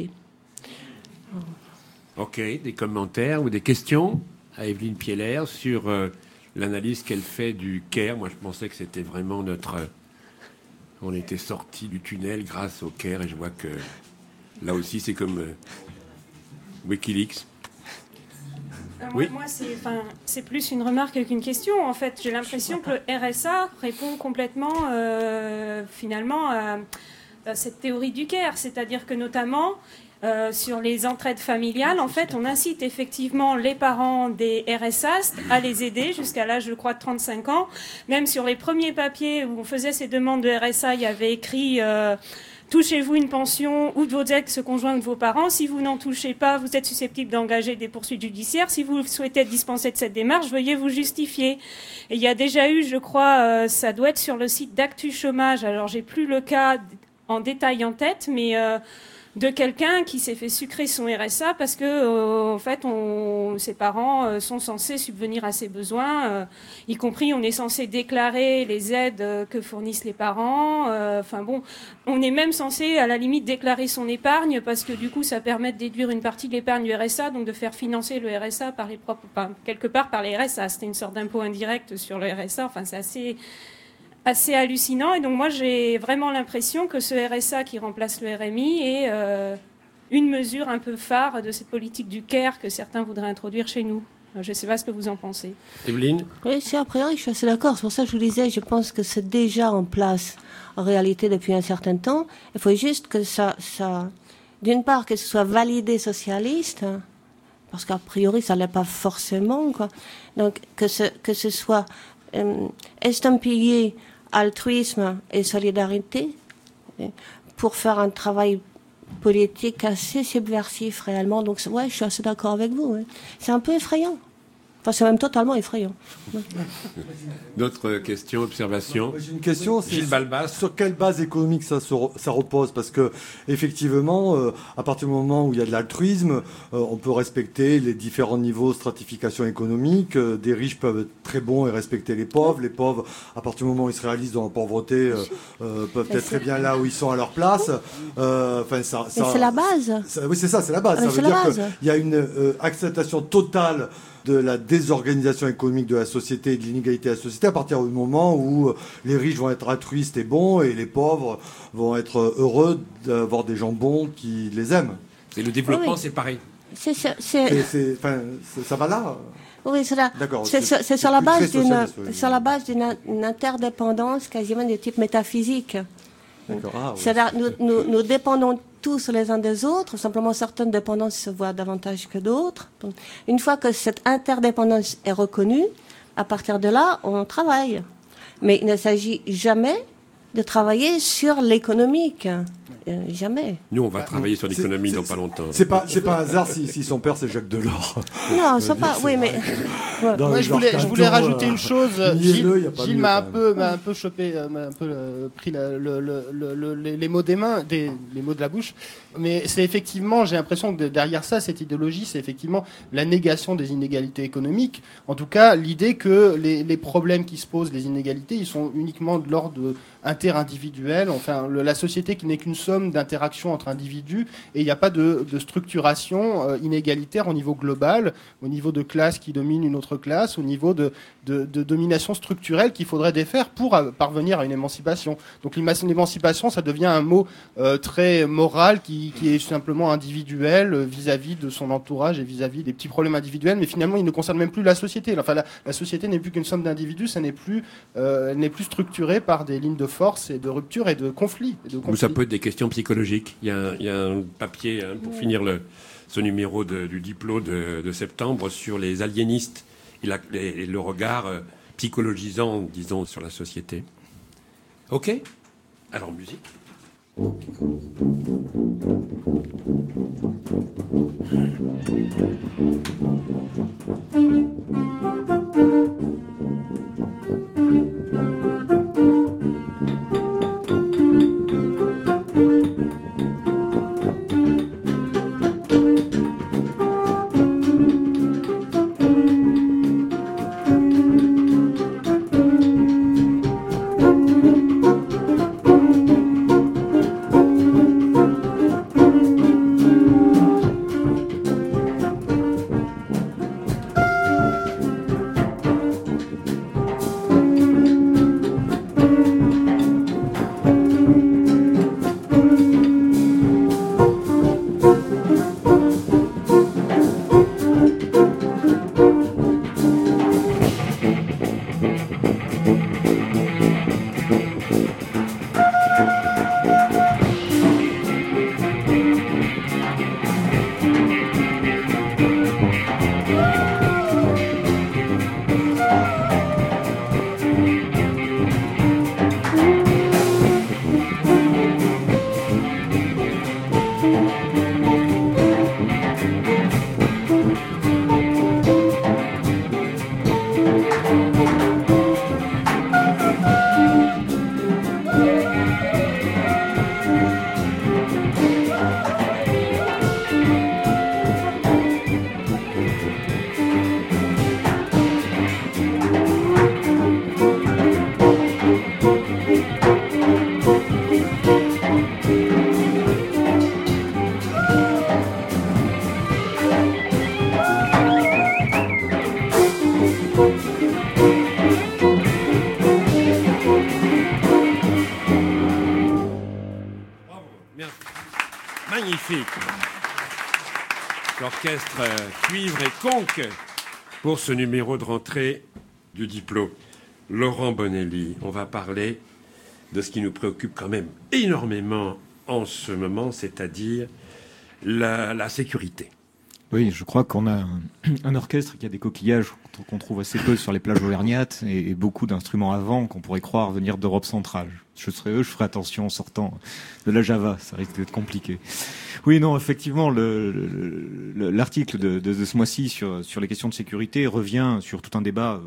Ok, des commentaires ou des questions à Evelyne Pielaire sur euh, l'analyse qu'elle fait du CARE. Moi, je pensais que c'était vraiment notre... Euh, on était sorti du tunnel grâce au CARE, et je vois que là aussi, c'est comme euh, Wikileaks. Euh, oui. Moi, c'est, enfin, c'est plus une remarque qu'une question. En fait, j'ai l'impression que le R S A répond complètement, euh, finalement, à, à cette théorie du CARE. C'est-à-dire que, notamment, euh, sur les entraides familiales, en fait, on incite effectivement les parents des R S A à les aider jusqu'à l'âge, je crois, de trente-cinq ans. Même sur les premiers papiers où on faisait ces demandes de R S A, il y avait écrit... Euh, touchez-vous une pension ou de vos ex-conjoints ou de vos parents. Si vous n'en touchez pas, vous êtes susceptible d'engager des poursuites judiciaires. Si vous souhaitez être dispensé de cette démarche, veuillez vous justifier. Et il y a déjà eu, je crois, euh, ça doit être sur le site d'Actu Chômage. Alors, j'ai plus le cas en détail en tête, mais euh, de quelqu'un qui s'est fait sucrer son R S A parce que, euh, en fait, on, ses parents euh, sont censés subvenir à ses besoins, euh, y compris on est censé déclarer les aides euh, que fournissent les parents. Enfin euh, bon, on est même censé, à la limite, déclarer son épargne parce que du coup, ça permet de déduire une partie de l'épargne du R S A, donc de faire financer le R S A par les propres, enfin, quelque part par les R S A. C'était une sorte d'impôt indirect sur le R S A. Enfin, c'est assez assez hallucinant. Et donc moi, j'ai vraiment l'impression que ce R S A qui remplace le R M I est euh, une mesure un peu phare de cette politique du CARE que certains voudraient introduire chez nous. Je ne sais pas ce que vous en pensez. Evelyne ? Oui, c'est a priori, je suis assez d'accord. C'est pour ça que je vous disais, je pense que c'est déjà en place en réalité depuis un certain temps. Il faut juste que ça, ça d'une part, que ce soit validé socialiste, hein, parce qu'a priori, ça ne l'est pas forcément, quoi. Donc, que ce, que ce soit euh, estampillé altruisme et solidarité pour faire un travail politique assez subversif réellement. Donc, ouais, je suis assez d'accord avec vous. Ouais. C'est un peu effrayant. Enfin, c'est même totalement effrayant. D'autres questions, observations ? J'ai une question, c'est Gilles Balbas. Sur quelle base économique ça, se re, ça repose ? Parce que effectivement, euh, à partir du moment où il y a de l'altruisme, euh, on peut respecter les différents niveaux de stratification économique. Euh, des riches peuvent être très bons et respecter les pauvres. Les pauvres, à partir du moment où ils se réalisent dans la pauvreté, euh, euh, peuvent être très bien là où ils sont à leur place. Euh, enfin, ça, ça, c'est la base. Ça, oui, c'est ça, c'est la base. Mais ça veut dire qu'il y a une euh, acceptation totale de la désorganisation économique de la société et de l'inégalité de la société à partir du moment où les riches vont être altruistes et bons et les pauvres vont être heureux d'avoir des gens bons qui les aiment. Et le développement, oui. c'est pareil. C'est, c'est, c'est... C'est, enfin, c'est, ça va là. Oui, c'est là. D'accord. C'est, c'est, c'est sur, la base d'une, sur la base d'une interdépendance quasiment de type métaphysique. D'accord. Ah, oui. C'est-à-dire, nous, nous, nous dépendons tous les uns des autres, simplement certaines dépendances se voient davantage que d'autres. Donc, une fois que cette interdépendance est reconnue, à partir de là, on travaille. Mais il ne s'agit jamais de travailler sur l'économique. Euh, jamais. Nous, on va travailler sur l'économie dans pas longtemps. C'est pas, c'est pas un hasard si, si son père c'est Jacques Delors. Non, c'est pas. Oui, mais. Moi, je voulais, je voulais rajouter une chose. Gilles, Gilles m'a un peu, m'a un peu chopé, m'a un peu euh, pris la, le, le, le, les, les mots des mains, des, les mots de la bouche. Mais c'est effectivement, j'ai l'impression que derrière ça, cette idéologie, c'est effectivement la négation des inégalités économiques. En tout cas, l'idée que les, les problèmes qui se posent, les inégalités, ils sont uniquement de l'ordre interindividuel. Enfin, le, la société qui n'est qu'une somme d'interactions entre individus, et il n'y a pas de, de structuration euh, inégalitaire au niveau global, au niveau de classe qui domine une autre classe, au niveau de, de, de domination structurelle qu'il faudrait défaire pour euh, parvenir à une émancipation. Donc l'émancipation, ça devient un mot euh, très moral qui, qui est simplement individuel euh, vis-à-vis de son entourage et vis-à-vis des petits problèmes individuels, mais finalement il ne concerne même plus la société. Enfin, la, la société n'est plus qu'une somme d'individus, ça n'est plus, euh, elle n'est plus structurée par des lignes de force et de rupture et de conflits. Et de conflits. Ou ça peut être des questions psychologiques. Il y a, il y a un papier hein, pour mmh. finir le, ce numéro de, du diplôme de, de septembre sur les aliénistes et, la, et le regard euh, psychologisant, disons, sur la société. Ok ? Alors, musique. Magnifique. L'orchestre cuivre et conque pour ce numéro de rentrée du diplôme. Laurent Bonelli, on va parler de ce qui nous préoccupe quand même énormément en ce moment, c'est-à-dire la, la sécurité. Oui, je crois qu'on a un, un orchestre qui a des coquillages qu'on trouve assez peu sur les plages auvergnates et, et beaucoup d'instruments à vent qu'on pourrait croire venir d'Europe centrale. Je serais eux, je ferais attention en sortant de la Java, ça risque d'être compliqué. Oui, non, effectivement, le, le, l'article de, de, de ce mois-ci sur, sur les questions de sécurité revient sur tout un débat.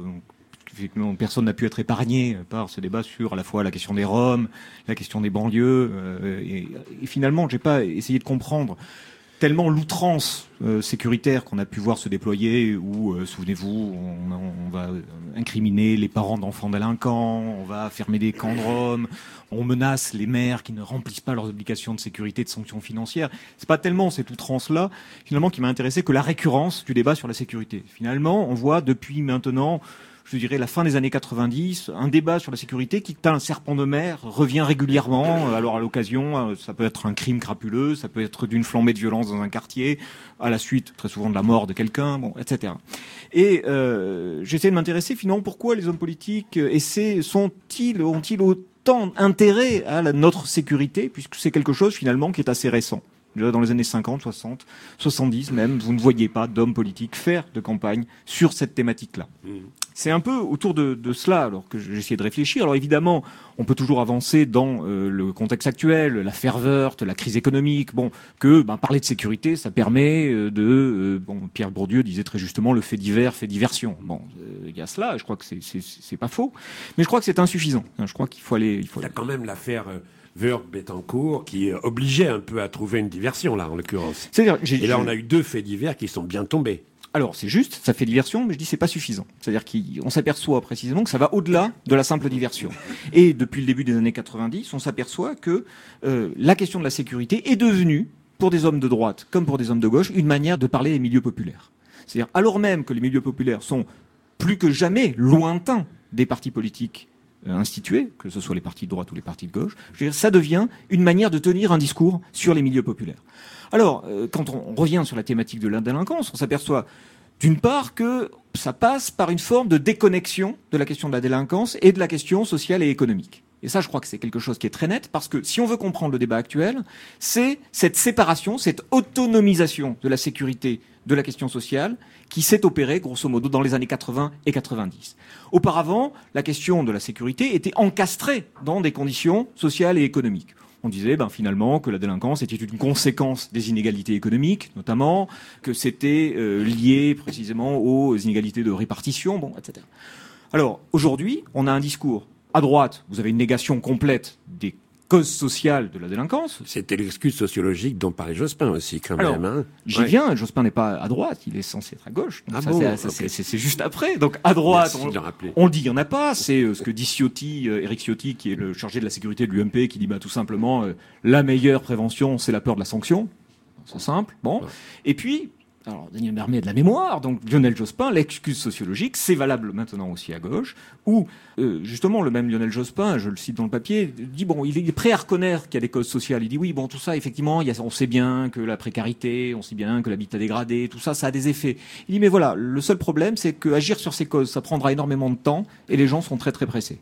Donc, personne n'a pu être épargné par ce débat sur à la fois la question des Roms, la question des banlieues, euh, et, et finalement, j'ai pas essayé de comprendre tellement l'outrance euh, sécuritaire qu'on a pu voir se déployer, où, euh, souvenez-vous, on, on va incriminer les parents d'enfants délinquants, on va fermer des camps de Roms, on menace les maires qui ne remplissent pas leurs obligations de sécurité, de sanctions financières. C'est pas tellement cette outrance-là, finalement, qui m'a intéressé que la récurrence du débat sur la sécurité. Finalement, on voit depuis maintenant, je dirais, la fin des années quatre-vingt-dix, un débat sur la sécurité qui, tel un serpent de mer, revient régulièrement. Alors, à l'occasion, ça peut être un crime crapuleux, ça peut être d'une flambée de violence dans un quartier, à la suite, très souvent, de la mort de quelqu'un, bon, et cetera. Et euh, j'essaie de m'intéresser, finalement, pourquoi les hommes politiques essaient, sont-ils, ont-ils autant intérêt à la, notre sécurité, puisque c'est quelque chose, finalement, qui est assez récent. Dans les années cinquante, soixante, soixante-dix même, vous ne voyez pas d'hommes politiques faire de campagne sur cette thématique-là. Mmh. C'est un peu autour de, de cela alors que j'ai essayé de réfléchir. Alors évidemment, on peut toujours avancer dans euh, le contexte actuel, la ferveur, la crise économique, bon, que ben, parler de sécurité, ça permet euh, de... Euh, bon, Pierre Bourdieu disait très justement, le fait divers fait diversion. Bon, il euh, y a cela, je crois que c'est, c'est, c'est pas faux, mais je crois que c'est insuffisant. Je crois qu'il faut aller... Il faut y a aller. quand même l'affaire... Euh... Wörth-Bettencourt, qui obligeait un peu à trouver une diversion, là, en l'occurrence. C'est-à-dire, j'ai, Et là, on a eu deux faits divers qui sont bien tombés. Alors, c'est juste, ça fait diversion, mais je dis c'est pas suffisant. C'est-à-dire qu'on s'aperçoit précisément que ça va au-delà de la simple diversion. Et depuis le début des années quatre-vingt-dix, on s'aperçoit que euh, la question de la sécurité est devenue, pour des hommes de droite comme pour des hommes de gauche, une manière de parler des milieux populaires. C'est-à-dire, alors même que les milieux populaires sont plus que jamais lointains des partis politiques institués, que ce soit les partis de droite ou les partis de gauche, je veux dire, ça devient une manière de tenir un discours sur les milieux populaires. Alors, euh, quand on revient sur la thématique de la délinquance, on s'aperçoit d'une part que ça passe par une forme de déconnexion de la question de la délinquance et de la question sociale et économique. Et ça, je crois que c'est quelque chose qui est très net, parce que si on veut comprendre le débat actuel, c'est cette séparation, cette autonomisation de la sécurité de la question sociale qui s'est opérée, grosso modo, dans les années quatre-vingts et quatre-vingt-dix. Auparavant, la question de la sécurité était encastrée dans des conditions sociales et économiques. On disait ben, finalement que la délinquance était une conséquence des inégalités économiques, notamment, que c'était euh, lié précisément aux inégalités de répartition, bon, et cetera. Alors, aujourd'hui, on a un discours. À droite, vous avez une négation complète des causes sociales de la délinquance. C'était l'excuse sociologique dont parlait Jospin aussi, quand Alors, même. Hein. J'y ouais. viens, Jospin n'est pas à droite, il est censé être à gauche. Donc ah ça, bon, c'est, okay. c'est, c'est, c'est juste après. Donc à droite, on, on le dit, il n'y en a pas. C'est euh, ce que dit Ciotti, euh, Éric Ciotti, qui est le chargé de la sécurité de l'U M P, qui dit bah, tout simplement euh, la meilleure prévention, c'est la peur de la sanction. C'est simple. Bon. Ouais. Et puis, alors Daniel Mermet a de la mémoire, donc Lionel Jospin, l'excuse sociologique, c'est valable maintenant aussi à gauche, où euh, justement le même Lionel Jospin, je le cite dans le papier, dit bon, il est prêt à reconnaître qu'il y a des causes sociales. Il dit oui, bon, tout ça, effectivement, il y a, on sait bien que la précarité, on sait bien que l'habitat dégradé, tout ça, ça a des effets. Il dit mais voilà, le seul problème, c'est qu'agir sur ces causes, ça prendra énormément de temps et les gens sont très très pressés.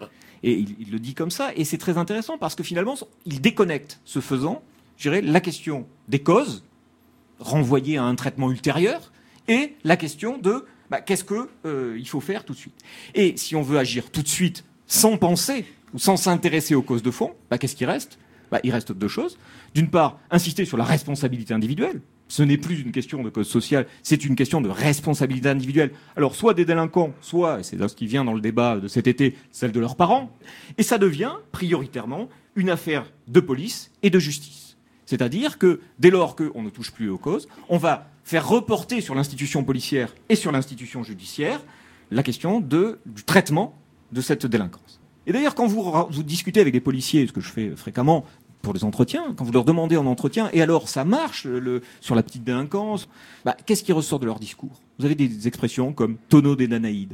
Et il, il le dit comme ça, et c'est très intéressant parce que finalement, il déconnecte, ce faisant, je dirais, la question des causes, renvoyé à un traitement ultérieur, et la question de bah, qu'est-ce qu'il euh, faut faire tout de suite. Et si on veut agir tout de suite sans penser ou sans s'intéresser aux causes de fond, bah, qu'est-ce qui reste bah, Il reste deux choses. D'une part, insister sur la responsabilité individuelle. Ce n'est plus une question de cause sociale, c'est une question de responsabilité individuelle. Alors, soit des délinquants, soit, et c'est là ce qui vient dans le débat de cet été, celle de leurs parents. Et ça devient, prioritairement, une affaire de police et de justice. C'est-à-dire que, dès lors qu'on ne touche plus aux causes, on va faire reporter sur l'institution policière et sur l'institution judiciaire la question de, du traitement de cette délinquance. Et d'ailleurs, quand vous, vous discutez avec des policiers, ce que je fais fréquemment pour les entretiens, quand vous leur demandez en entretien, et alors ça marche le, sur la petite délinquance, bah, qu'est-ce qui ressort de leur discours ? Vous avez des, des expressions comme tonneau des Danaïdes,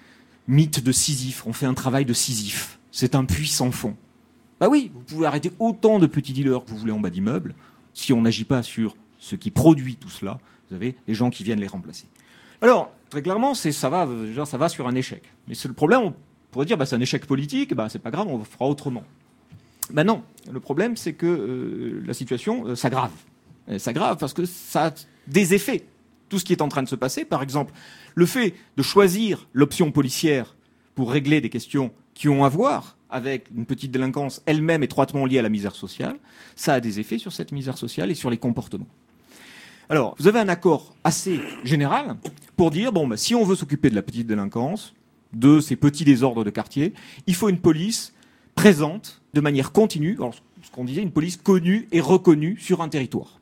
mythe de Sisyphe, on fait un travail de Sisyphe, c'est un puits sans fond. Bah oui, vous pouvez arrêter autant de petits dealers que vous voulez en bas d'immeubles. Si on n'agit pas sur ce qui produit tout cela, vous avez les gens qui viennent les remplacer. Alors, Très clairement, c'est, ça, va, genre, ça va sur un échec. Mais c'est le problème, on pourrait dire, bah, c'est un échec politique, bah, c'est pas grave, on fera autrement. Ben non, le problème, c'est que euh, la situation euh, s'aggrave. Elle s'aggrave parce que ça a des effets. Tout ce qui est en train de se passer, par exemple, le fait de choisir l'option policière pour régler des questions qui ont à voir avec une petite délinquance elle-même étroitement liée à la misère sociale, ça a des effets sur cette misère sociale et sur les comportements. Alors, vous avez un accord assez général pour dire, bon, ben, si on veut s'occuper de la petite délinquance, de ces petits désordres de quartier, il faut une police présente de manière continue, alors ce qu'on disait, une police connue et reconnue sur un territoire.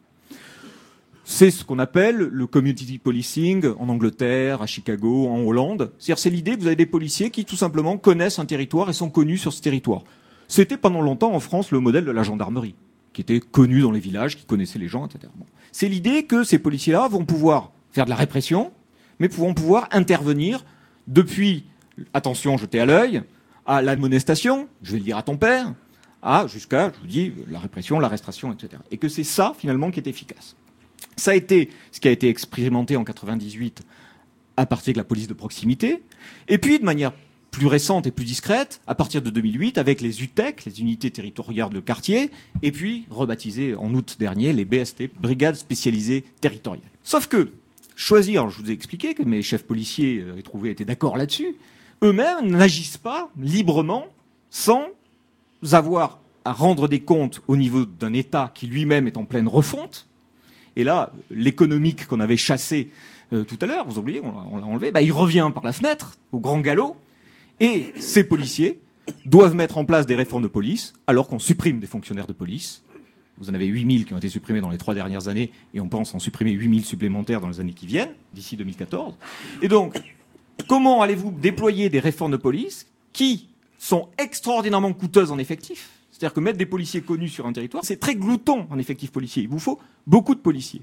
C'est ce qu'on appelle le community policing en Angleterre, à Chicago, en Hollande. C'est-à-dire, c'est l'idée que vous avez des policiers qui tout simplement connaissent un territoire et sont connus sur ce territoire. C'était pendant longtemps en France le modèle de la gendarmerie, qui était connu dans les villages, qui connaissait les gens, et cetera. Bon. C'est l'idée que ces policiers-là vont pouvoir faire de la répression, mais vont pouvoir intervenir depuis, attention, jeter à l'œil, à l'admonestation, je vais le dire à ton père, à jusqu'à, je vous dis, la répression, l'arrestation, et cetera. Et que c'est ça, finalement, qui est efficace. Ça a été ce qui a été expérimenté en quatre-vingt-dix-huit à partir de la police de proximité, et puis de manière plus récente et plus discrète, à partir de deux mille huit, avec les U T E C, les unités territoriales de quartier, et puis rebaptisées en août dernier, les B S T, Brigades spécialisées territoriales. Sauf que, choisir, alors je vous ai expliqué que mes chefs policiers euh, trouvé étaient d'accord là-dessus, eux-mêmes n'agissent pas librement sans avoir à rendre des comptes au niveau d'un État qui lui-même est en pleine refonte. Et là, l'économique qu'on avait chassé euh, tout à l'heure, vous oubliez, on l'a enlevé, bah, il revient par la fenêtre, au grand galop, et ces policiers doivent mettre en place des réformes de police, alors qu'on supprime des fonctionnaires de police. Vous en avez huit mille qui ont été supprimés dans les trois dernières années, et on pense en supprimer huit mille supplémentaires dans les années qui viennent, d'ici deux mille quatorze. Et donc, comment allez-vous déployer des réformes de police qui sont extraordinairement coûteuses en effectifs ? C'est-à-dire que mettre des policiers connus sur un territoire, c'est très glouton en effectifs policiers. Il vous faut beaucoup de policiers.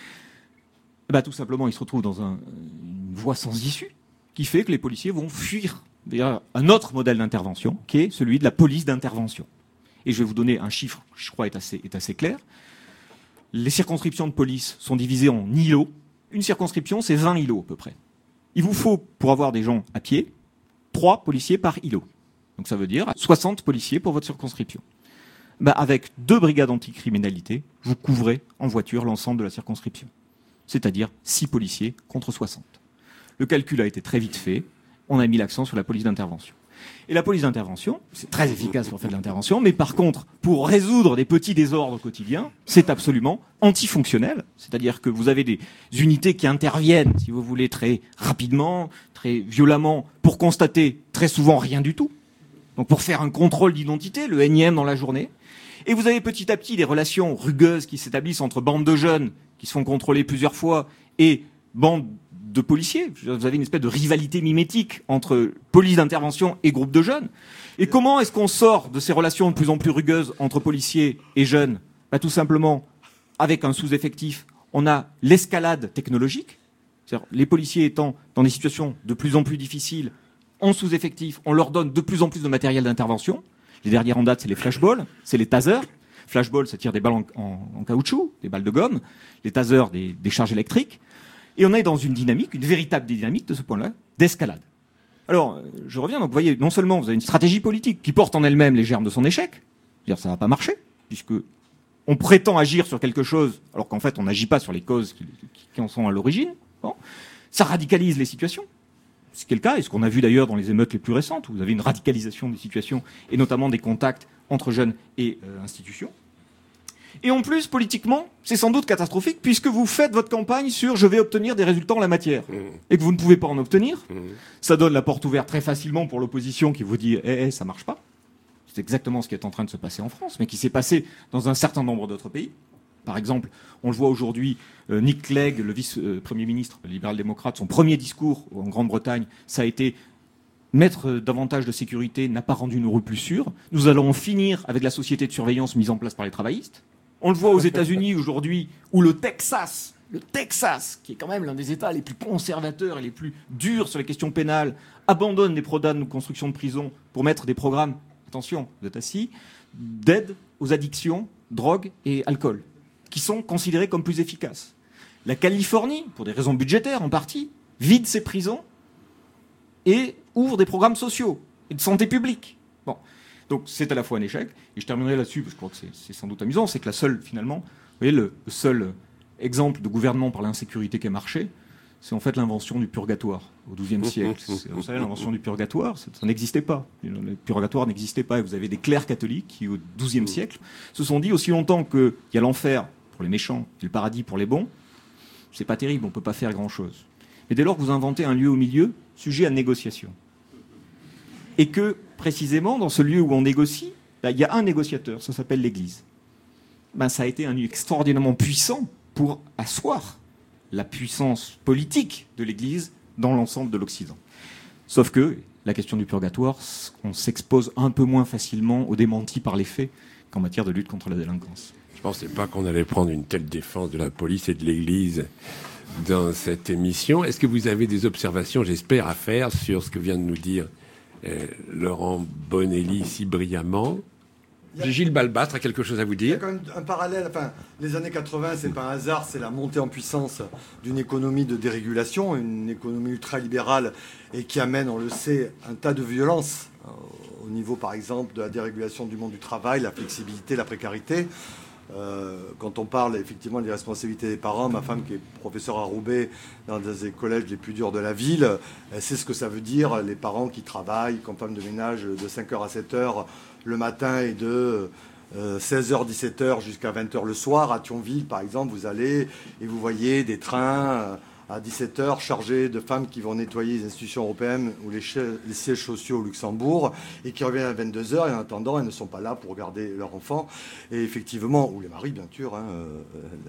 Et ben, tout simplement, ils se retrouvent dans un, une voie sans issue qui fait que les policiers vont fuir vers un autre modèle d'intervention, qui est celui de la police d'intervention. Et je vais vous donner un chiffre qui, je crois, est assez, est assez clair. Les circonscriptions de police sont divisées en îlots. Une circonscription, c'est vingt îlots à peu près. Il vous faut, pour avoir des gens à pied, trois policiers par îlot. Donc ça veut dire soixante policiers pour votre circonscription. Bah, avec deux brigades anticriminalité, vous couvrez en voiture l'ensemble de la circonscription. C'est-à-dire six policiers contre soixante. Le calcul a été très vite fait. On a mis l'accent sur la police d'intervention. Et la police d'intervention, c'est très efficace pour faire de l'intervention, mais par contre, pour résoudre des petits désordres quotidiens, c'est absolument antifonctionnel. C'est-à-dire que vous avez des unités qui interviennent, si vous voulez, très rapidement, très violemment, pour constater très souvent rien du tout. Donc pour faire un contrôle d'identité, le énième dans la journée. Et vous avez petit à petit des relations rugueuses qui s'établissent entre bandes de jeunes qui se font contrôler plusieurs fois et bandes de policiers. Vous avez une espèce de rivalité mimétique entre police d'intervention et groupe de jeunes. Et comment est-ce qu'on sort de ces relations de plus en plus rugueuses entre policiers et jeunes ? Bah, tout simplement, avec un sous-effectif, on a l'escalade technologique. C'est-à-dire, les policiers étant dans des situations de plus en plus difficiles, en sous-effectif, on leur donne de plus en plus de matériel d'intervention. Les dernières en date, c'est les flashballs, c'est les tasers. Flashballs, ça tire des balles en, en, en caoutchouc, des balles de gomme. Les tasers, des, des charges électriques. Et on est dans une dynamique, une véritable dynamique de ce point-là, d'escalade. Alors, je reviens, donc vous voyez, non seulement vous avez une stratégie politique qui porte en elle-même les germes de son échec, c'est-à-dire ça va pas marcher, puisque on prétend agir sur quelque chose, alors qu'en fait on n'agit pas sur les causes qui, qui en sont à l'origine. Bon. Ça radicalise les situations. Ce qui est le cas, et ce qu'on a vu d'ailleurs dans les émeutes les plus récentes, où vous avez une radicalisation des situations, et notamment des contacts entre jeunes et euh, institutions. Et en plus, politiquement, c'est sans doute catastrophique, puisque vous faites votre campagne sur « je vais obtenir des résultats en la matière mmh. », et que vous ne pouvez pas en obtenir. Mmh. Ça donne la porte ouverte très facilement pour l'opposition qui vous dit « eh, eh, ça marche pas ». C'est exactement ce qui est en train de se passer en France, mais qui s'est passé dans un certain nombre d'autres pays. Par exemple, on le voit aujourd'hui, euh, Nick Clegg, le vice-premier ministre libéral-démocrate, son premier discours en Grande-Bretagne, ça a été « mettre davantage de sécurité n'a pas rendu nos rues plus sûres. Nous allons en finir avec la société de surveillance mise en place par les travaillistes ». On le voit aux États-Unis aujourd'hui, où le Texas, le Texas, qui est quand même l'un des États les plus conservateurs et les plus durs sur les questions pénales, abandonne les programmes de construction de prisons pour mettre des programmes, attention, vous êtes assis, d'aide aux addictions, drogue et alcool, qui sont considérés comme plus efficaces. La Californie, pour des raisons budgétaires en partie, vide ses prisons et ouvre des programmes sociaux et de santé publique. Bon. Donc c'est à la fois un échec, et je terminerai là-dessus, parce que je crois que c'est, c'est sans doute amusant, c'est que la seule, finalement, vous voyez, le, le seul exemple de gouvernement par l'insécurité qui a marché, c'est en fait l'invention du purgatoire au douzième siècle. C'est, vous savez, l'invention du purgatoire, ça, ça n'existait pas. Le purgatoire n'existait pas, et vous avez des clercs catholiques qui, au douzième siècle, se sont dit, aussi longtemps qu'il y a l'enfer pour les méchants et le paradis pour les bons, c'est pas terrible, on peut pas faire grand-chose. Mais dès lors que vous inventez un lieu au milieu, sujet à négociation, et que, précisément, dans ce lieu où on négocie, ben, il y a un négociateur, ça s'appelle l'Église. Ben, ça a été un lieu extraordinairement puissant pour asseoir la puissance politique de l'Église dans l'ensemble de l'Occident. Sauf que la question du purgatoire, on s'expose un peu moins facilement aux démentis par les faits qu'en matière de lutte contre la délinquance. Je ne pensais pas qu'on allait prendre une telle défense de la police et de l'Église dans cette émission. Est-ce que vous avez des observations, j'espère, à faire sur ce que vient de nous dire euh, Laurent Bonelli si brillamment? Gilles Balbastre a quelque chose à vous dire. Il y a quand même un parallèle. Enfin, les années quatre-vingts, c'est pas un hasard, c'est la montée en puissance d'une économie de dérégulation, une économie ultralibérale, et qui amène, on le sait, un tas de violences au niveau, par exemple, de la dérégulation du monde du travail, la flexibilité, la précarité. Euh, quand on parle effectivement des responsabilités des parents, ma femme qui est professeure à Roubaix, dans des collèges les plus durs de la ville, elle sait ce que ça veut dire, les parents qui travaillent comme femmes de ménage de cinq heures à sept heures le matin et de euh, seize heures dix-sept heures jusqu'à vingt heures le soir. À Thionville, par exemple, vous allez et vous voyez des trains euh, à dix-sept heures chargés de femmes qui vont nettoyer les institutions européennes ou les, les sièges sociaux au Luxembourg et qui reviennent à vingt-deux heures, et en attendant, elles ne sont pas là pour garder leurs enfants. Et effectivement, ou les maris, bien sûr, hein, euh,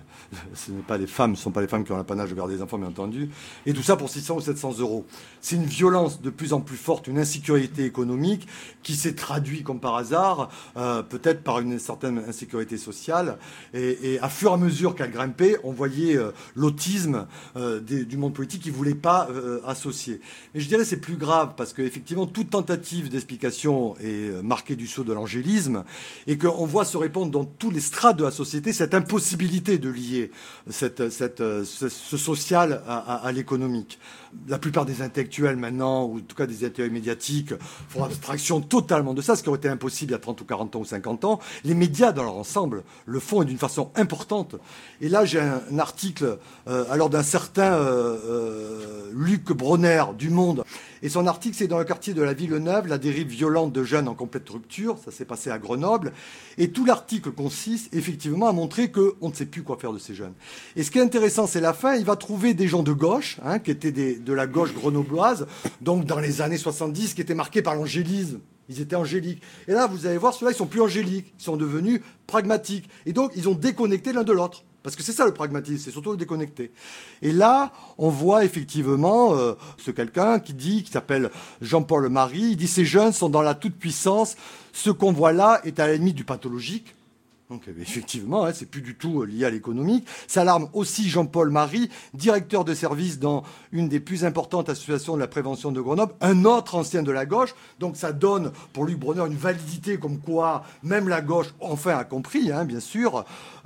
ce n'est pas les femmes, ce ne sont pas les femmes qui ont l'apanage de garder les enfants, bien entendu. Et tout ça pour six cents ou sept cents euros. C'est une violence de plus en plus forte, une insécurité économique qui s'est traduite, comme par hasard, euh, peut-être par une certaine insécurité sociale. Et, et à fur et à mesure qu'elle grimpait, on voyait euh, l'autisme euh, des, du monde politique qui ne voulait pas euh, associer. Mais je dirais que c'est plus grave, parce qu'effectivement, toute tentative d'explication est euh, marquée du sceau de l'angélisme, et qu'on voit se répandre dans tous les strates de la société cette impossibilité de lier cette, cette, ce, ce social à, à, à l'économique. La plupart des intellectuels maintenant, ou en tout cas des intellectuels médiatiques, font abstraction totalement de ça, ce qui aurait été impossible il y a trente ou quarante ans ou cinquante ans. Les médias, dans leur ensemble, le font et d'une façon importante. Et là, j'ai un, un article euh, alors d'un certain euh, euh, Luc Bronner du Monde. Et son article, c'est dans le quartier de la Villeneuve, la dérive violente de jeunes en complète rupture. Ça s'est passé à Grenoble. Et tout l'article consiste effectivement à montrer qu'on ne sait plus quoi faire de ces jeunes. Et ce qui est intéressant, c'est la fin. Il va trouver des gens de gauche, hein, qui étaient des, de la gauche grenobloise, donc dans les années soixante-dix, qui étaient marqués par l'angélisme. Ils étaient angéliques. Et là, vous allez voir, ceux-là, ils sont plus angéliques. Ils sont devenus pragmatiques. Et donc, ils ont déconnecté l'un de l'autre. Parce que c'est ça le pragmatisme, c'est surtout le déconnecter. Et là, on voit effectivement euh, ce quelqu'un qui dit, qui s'appelle Jean-Paul Marie, il dit « Ces jeunes sont dans la toute-puissance, ce qu'on voit là est à la limite du pathologique ». Donc effectivement, hein, c'est plus du tout lié à l'économique. Ça alarme aussi Jean-Paul Marie, directeur de service dans une des plus importantes associations de la prévention de Grenoble, un autre ancien de la gauche. Donc ça donne pour Luc Bronner une validité comme quoi même la gauche, enfin, a compris, hein, bien sûr,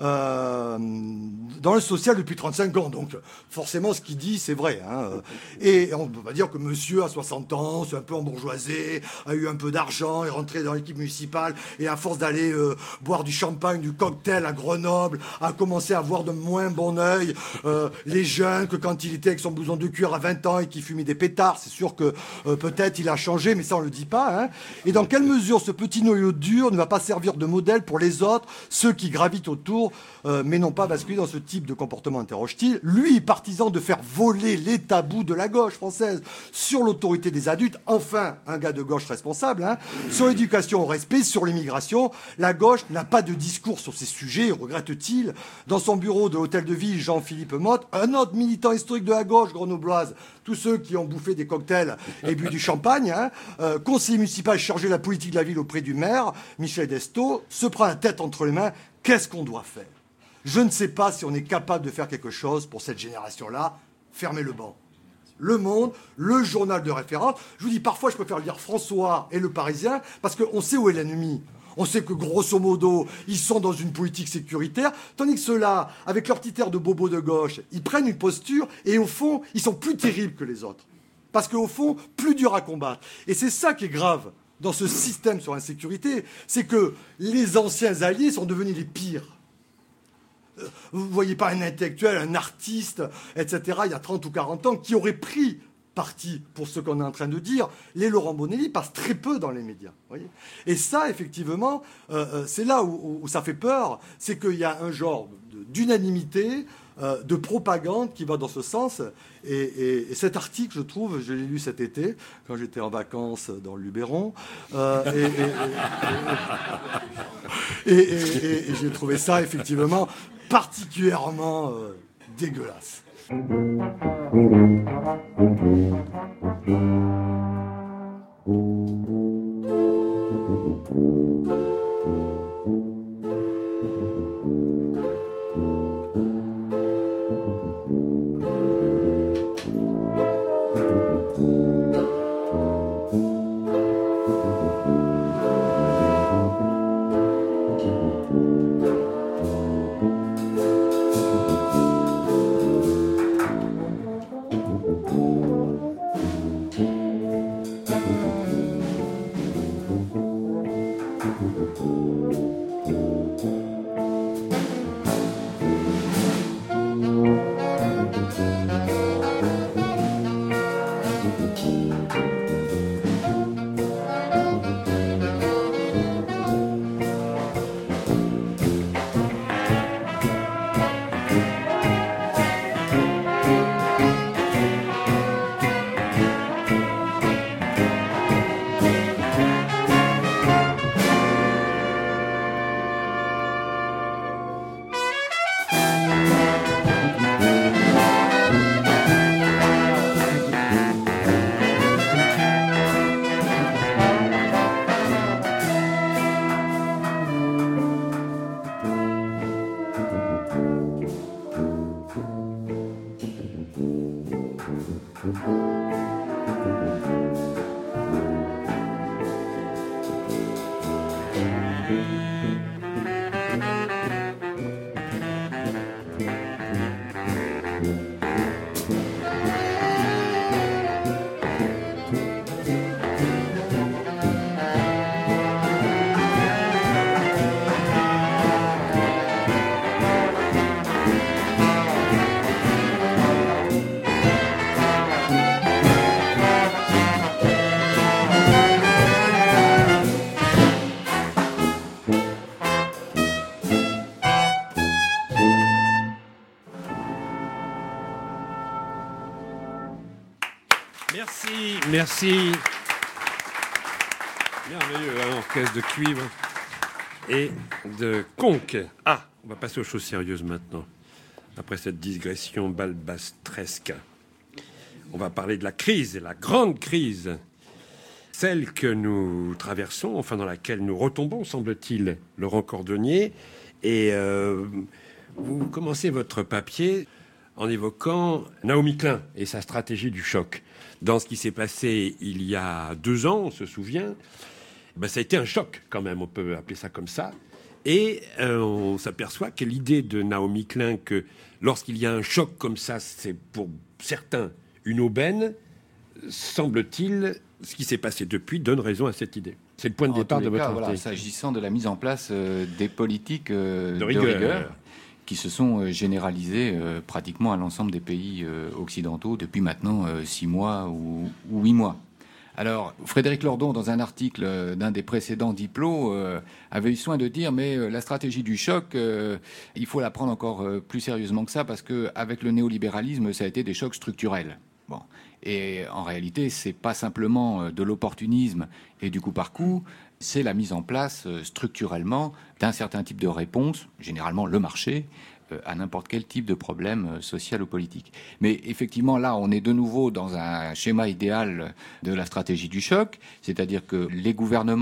euh, dans le social depuis trente-cinq ans. Donc forcément, ce qu'il dit, c'est vrai. Hein. Et on ne peut pas dire que monsieur a soixante ans, c'est un peu embourgeoisé, a eu un peu d'argent, est rentré dans l'équipe municipale et à force d'aller euh, boire du champagne, du cocktail à Grenoble, a commencé à voir de moins bon œil euh, les jeunes que quand il était avec son blouson de cuir à vingt ans et qu'il fumait des pétards. C'est sûr que euh, peut-être il a changé, mais ça on le dit pas. Hein. Et dans quelle mesure ce petit noyau dur ne va pas servir de modèle pour les autres, ceux qui gravitent autour, euh, mais n'ont pas basculé dans ce type de comportement interroge-t-il. Lui, partisan de faire voler les tabous de la gauche française sur l'autorité des adultes, enfin un gars de gauche responsable, hein, sur l'éducation au respect, sur l'immigration, la gauche n'a pas de discours sur ces sujets, regrette-t-il. Dans son bureau de l'hôtel de ville, Jean-Philippe Motte, un autre militant historique de la gauche grenobloise, tous ceux qui ont bouffé des cocktails et bu du champagne, hein, euh, conseiller municipal chargé de la politique de la ville auprès du maire, Michel Desto, se prend la tête entre les mains. Qu'est-ce qu'on doit faire? Je ne sais pas si on est capable de faire quelque chose pour cette génération-là. Fermez le banc. Le Monde, le journal de référence. Je vous dis, parfois, je préfère lire François et Le Parisien, parce qu'on sait où est l'ennemi. On sait que, grosso modo, ils sont dans une politique sécuritaire, tandis que ceux-là, avec leur petit air de bobo de gauche, ils prennent une posture et, au fond, ils sont plus terribles que les autres. Parce qu'au fond, plus dur à combattre. Et c'est ça qui est grave dans ce système sur l'insécurité, c'est que les anciens alliés sont devenus les pires. Vous ne voyez pas un intellectuel, un artiste, et cetera, il y a trente ou quarante ans, qui aurait pris parti pour ce qu'on est en train de dire. Les Laurent Bonelli passent très peu dans les médias. Voyez, et ça, effectivement, euh, c'est là où, où ça fait peur, c'est qu'il y a un genre d'unanimité, euh, de propagande qui va dans ce sens. Et, et, et cet article, je trouve, je l'ai lu cet été, quand j'étais en vacances dans le Luberon, euh, et, et, et, et, et, et j'ai trouvé ça, effectivement, particulièrement euh, dégueulasse. Merci. Merveilleux, un orchestre de cuivre et de conque. Ah, on va passer aux choses sérieuses maintenant. Après cette digression balbastresque, on va parler de la crise, la grande crise, celle que nous traversons, enfin dans laquelle nous retombons, semble-t-il, Laurent Cordonnier. Et euh, vous commencez votre papier en évoquant Naomi Klein et sa stratégie du choc. Dans ce qui s'est passé il y a deux ans, on se souvient, ben ça a été un choc quand même, on peut appeler ça comme ça. Et euh, on s'aperçoit que l'idée de Naomi Klein que lorsqu'il y a un choc comme ça, c'est pour certains une aubaine, semble-t-il, ce qui s'est passé depuis donne raison à cette idée. C'est le point de en départ de votre cas, article. Voilà, s'agissant de la mise en place euh, des politiques euh, de rigueur, de rigueur qui se sont euh, généralisées euh, pratiquement à l'ensemble des pays euh, occidentaux depuis maintenant euh, six mois ou, ou huit mois. Alors, Frédéric Lordon, dans un article euh, d'un des précédents diplômes, euh, avait eu soin de dire mais euh, la stratégie du choc, euh, il faut la prendre encore euh, plus sérieusement que ça parce que avec le néolibéralisme, ça a été des chocs structurels. Bon. Et en réalité, c'est pas simplement de l'opportunisme et du coup par coup, c'est la mise en place euh, structurellement d'un certain type de réponse, généralement le marché, euh, à n'importe quel type de problème euh, social ou politique. Mais effectivement, là, on est de nouveau dans un schéma idéal de la stratégie du choc, c'est-à-dire que les gouvernements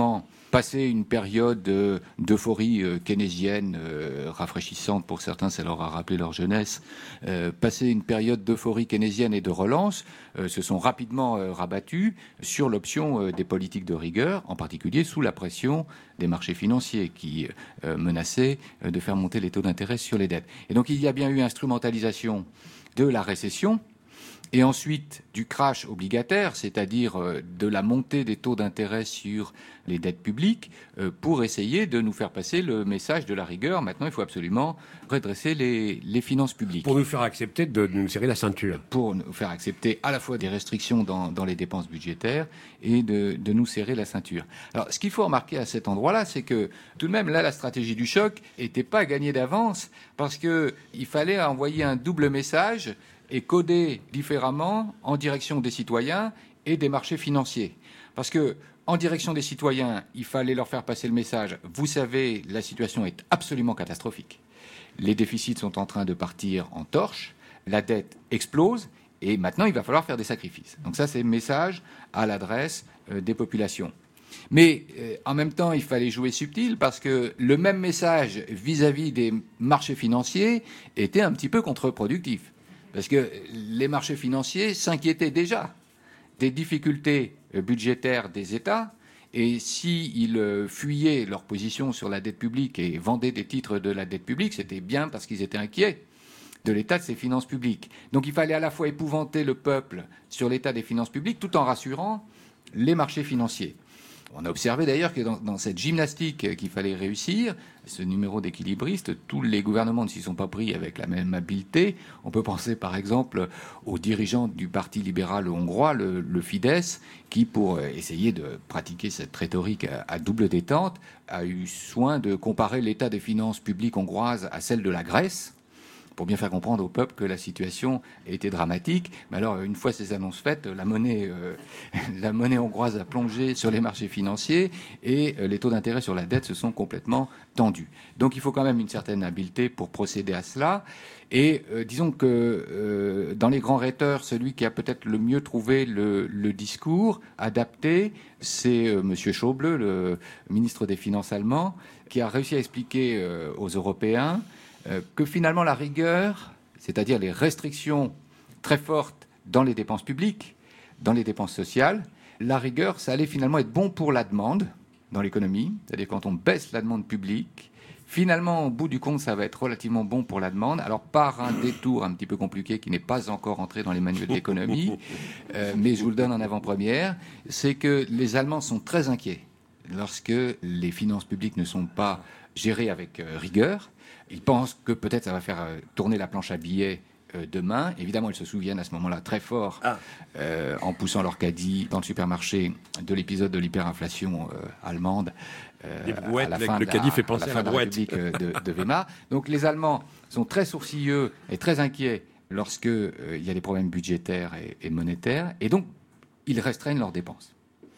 passer une période euh, d'euphorie euh, keynésienne euh, rafraîchissante pour certains, ça leur a rappelé leur jeunesse, euh, passer une période d'euphorie keynésienne et de relance, euh, se sont rapidement euh, rabattus sur l'option euh, des politiques de rigueur, en particulier sous la pression des marchés financiers qui euh, menaçaient euh, de faire monter les taux d'intérêt sur les dettes. Et donc il y a bien eu instrumentalisation de la récession, et ensuite du crash obligataire, c'est-à-dire de la montée des taux d'intérêt sur les dettes publiques, pour essayer de nous faire passer le message de la rigueur. Maintenant, il faut absolument redresser les, les finances publiques. Pour nous faire accepter de nous serrer la ceinture. Pour nous faire accepter à la fois des restrictions dans, dans les dépenses budgétaires et de, de nous serrer la ceinture. Alors, ce qu'il faut remarquer à cet endroit-là, c'est que tout de même, là, la stratégie du choc n'était pas gagnée d'avance, parce qu'il fallait envoyer un double message et codé différemment en direction des citoyens et des marchés financiers. Parce que, en direction des citoyens, il fallait leur faire passer le message « Vous savez, la situation est absolument catastrophique. Les déficits sont en train de partir en torche, la dette explose, et maintenant, il va falloir faire des sacrifices. » Donc ça, c'est le message à l'adresse euh, des populations. Mais euh, en même temps, il fallait jouer subtil, parce que le même message vis-à-vis des marchés financiers était un petit peu contre-productif. Parce que les marchés financiers s'inquiétaient déjà des difficultés budgétaires des États, et s'ils fuyaient leur position sur la dette publique et vendaient des titres de la dette publique, c'était bien parce qu'ils étaient inquiets de l'état de ses finances publiques. Donc il fallait à la fois épouvanter le peuple sur l'état des finances publiques tout en rassurant les marchés financiers. On a observé d'ailleurs que dans, dans cette gymnastique qu'il fallait réussir, ce numéro d'équilibriste, tous les gouvernements ne s'y sont pas pris avec la même habileté. On peut penser par exemple aux dirigeants du Parti libéral hongrois, le, le Fidesz, qui, pour essayer de pratiquer cette rhétorique à, à double détente, a eu soin de comparer l'état des finances publiques hongroises à celle de la Grèce, pour bien faire comprendre au peuple que la situation était dramatique. Mais alors, une fois ces annonces faites, la monnaie, euh, la monnaie hongroise a plongé sur les marchés financiers et euh, les taux d'intérêt sur la dette se sont complètement tendus. Donc, il faut quand même une certaine habileté pour procéder à cela. Et euh, disons que euh, dans les grands rhéteurs, celui qui a peut-être le mieux trouvé le, le discours adapté, c'est euh, M. Schäuble, le ministre des Finances allemand, qui a réussi à expliquer euh, aux Européens que finalement la rigueur, c'est-à-dire les restrictions très fortes dans les dépenses publiques, dans les dépenses sociales, la rigueur, ça allait finalement être bon pour la demande dans l'économie, c'est-à-dire quand on baisse la demande publique, finalement, au bout du compte, ça va être relativement bon pour la demande. Alors, par un détour un petit peu compliqué qui n'est pas encore entré dans les manuels d'économie, euh, mais je vous le donne en avant-première, c'est que les Allemands sont très inquiets lorsque les finances publiques ne sont pas gérées avec euh, rigueur. Ils pensent que peut-être ça va faire euh, tourner la planche à billets euh, demain. Évidemment, ils se souviennent à ce moment-là très fort, ah. euh, en poussant leur caddie dans le supermarché, de l'épisode de l'hyperinflation euh, allemande. Euh, bouettes, à la fin le caddie la, fait penser à la, à la, la République de, de Weimar. Donc les Allemands sont très sourcilleux et très inquiets lorsque euh, il y a des problèmes budgétaires et, et monétaires. Et donc, ils restreignent leurs dépenses.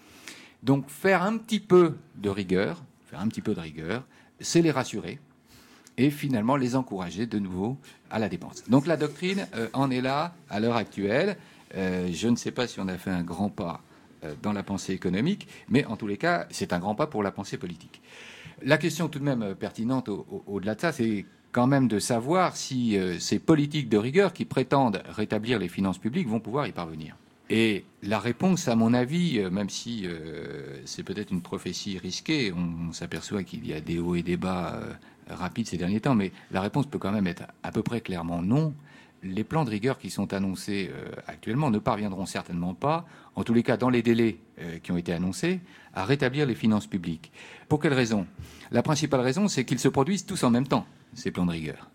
Donc faire un petit peu de rigueur, faire un petit peu de rigueur, c'est les rassurer et finalement les encourager de nouveau à la dépense. Donc la doctrine euh, en est là à l'heure actuelle. Euh, je ne sais pas si on a fait un grand pas euh, dans la pensée économique, mais en tous les cas, c'est un grand pas pour la pensée politique. La question tout de même pertinente au, au, au-delà de ça, c'est quand même de savoir si euh, ces politiques de rigueur qui prétendent rétablir les finances publiques vont pouvoir y parvenir. Et la réponse, à mon avis, euh, même si euh, c'est peut-être une prophétie risquée, on, on s'aperçoit qu'il y a des hauts et des bas euh, rapides ces derniers temps, mais la réponse peut quand même être à peu près clairement non. Les plans de rigueur qui sont annoncés euh, actuellement ne parviendront certainement pas, en tous les cas dans les délais euh, qui ont été annoncés, à rétablir les finances publiques. Pour quelle raison ? La principale raison, c'est qu'ils se produisent tous en même temps, ces plans de rigueur.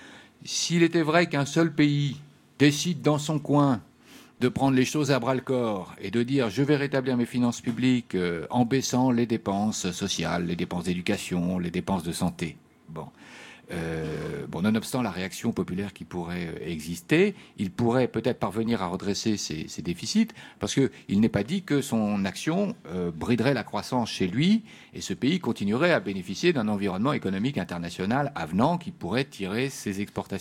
S'il était vrai qu'un seul pays décide dans son coin de prendre les choses à bras-le-corps et de dire « je vais rétablir mes finances publiques euh, en baissant les dépenses sociales, les dépenses d'éducation, les dépenses de santé ». Bon. Euh, bon, nonobstant la réaction populaire qui pourrait euh, exister, il pourrait peut-être parvenir à redresser ses, ses déficits, parce qu'il n'est pas dit que son action euh, briderait la croissance chez lui, et ce pays continuerait à bénéficier d'un environnement économique international avenant qui pourrait tirer ses exportations.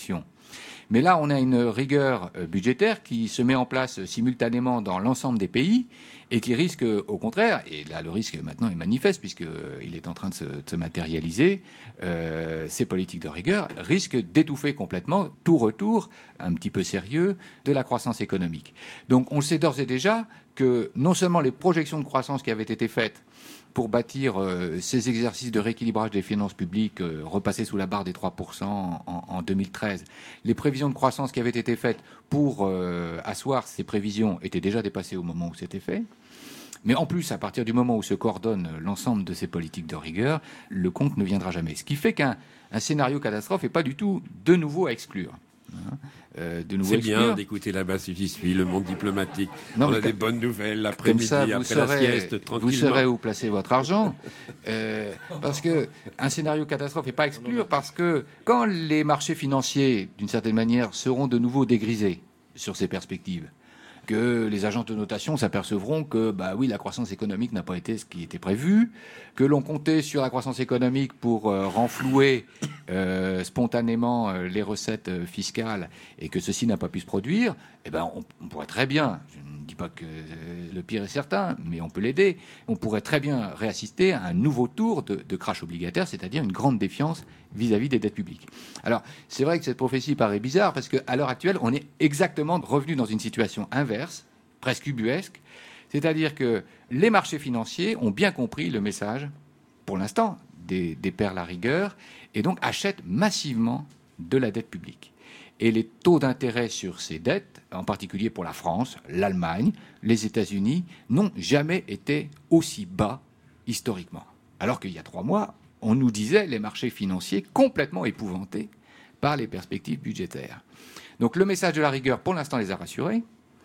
Mais là, on a une rigueur budgétaire qui se met en place simultanément dans l'ensemble des pays et qui risque, au contraire, et là le risque maintenant est manifeste puisqu'il est en train de se, de se matérialiser, euh, ces politiques de rigueur risquent d'étouffer complètement tout retour un petit peu sérieux de la croissance économique. Donc on sait d'ores et déjà que non seulement les projections de croissance qui avaient été faites pour bâtir euh, ces exercices de rééquilibrage des finances publiques, euh, repasser sous la barre des trois pour cent en, en deux mille treize. Les prévisions de croissance qui avaient été faites pour euh, asseoir ces prévisions étaient déjà dépassées au moment où c'était fait. Mais en plus, à partir du moment où se coordonne l'ensemble de ces politiques de rigueur, le compte ne viendra jamais. Ce qui fait qu'un un scénario catastrophe n'est pas du tout de nouveau à exclure. Hein. Euh, de nouveau C'est exclure. bien d'écouter là-bas si j'y suis, le monde diplomatique. Non, on a des bonnes nouvelles l'après-midi, après saurez, la sieste, tranquillement. Vous saurez où placer votre argent. Euh, parce que un scénario catastrophe n'est pas à exclure, parce que quand les marchés financiers, d'une certaine manière, seront de nouveau dégrisés sur ces perspectives, que les agences de notation s'apercevront que, bah oui, la croissance économique n'a pas été ce qui était prévu, que l'on comptait sur la croissance économique pour euh, renflouer euh, spontanément euh, les recettes euh, fiscales et que ceci n'a pas pu se produire, eh ben, on, on pourrait très bien, je ne dis pas que euh, le pire est certain, mais on peut l'aider, on pourrait très bien réassister à un nouveau tour de, de crash obligataire, c'est-à-dire une grande défiance vis-à-vis des dettes publiques. Alors, c'est vrai que cette prophétie paraît bizarre parce qu'à l'heure actuelle, on est exactement revenu dans une situation inverse, presque ubuesque, c'est-à-dire que les marchés financiers ont bien compris le message, pour l'instant, des, des pères la rigueur, et donc achètent massivement de la dette publique. Et les taux d'intérêt sur ces dettes, en particulier pour la France, l'Allemagne, les États-Unis, n'ont jamais été aussi bas historiquement. Alors qu'il y a trois mois, on nous disait les marchés financiers complètement épouvantés par les perspectives budgétaires. Donc le message de la rigueur, pour l'instant, les a rassurés.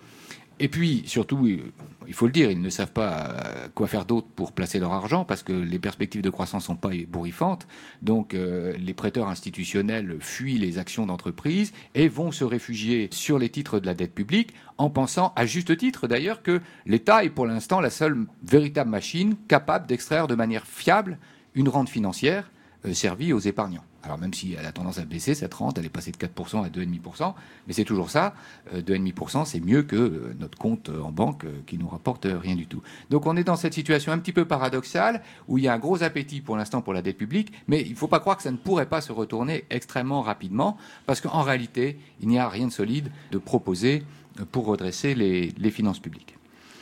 Et puis, surtout, il faut le dire, ils ne savent pas quoi faire d'autre pour placer leur argent parce que les perspectives de croissance ne sont pas ébouriffantes. Donc, euh, les prêteurs institutionnels fuient les actions d'entreprise et vont se réfugier sur les titres de la dette publique en pensant, à juste titre d'ailleurs, que l'État est pour l'instant la seule véritable machine capable d'extraire de manière fiable une rente financière euh, servie aux épargnants. Alors même si elle a tendance à baisser, cette rente, elle est passée de quatre pour cent à deux virgule cinq pour cent, mais c'est toujours ça, euh, deux virgule cinq pour cent, c'est mieux que euh, notre compte en banque euh, qui nous rapporte euh, rien du tout. Donc on est dans cette situation un petit peu paradoxale, où il y a un gros appétit pour l'instant pour la dette publique, mais il ne faut pas croire que ça ne pourrait pas se retourner extrêmement rapidement, parce qu'en réalité, il n'y a rien de solide de proposer pour redresser les, les finances publiques.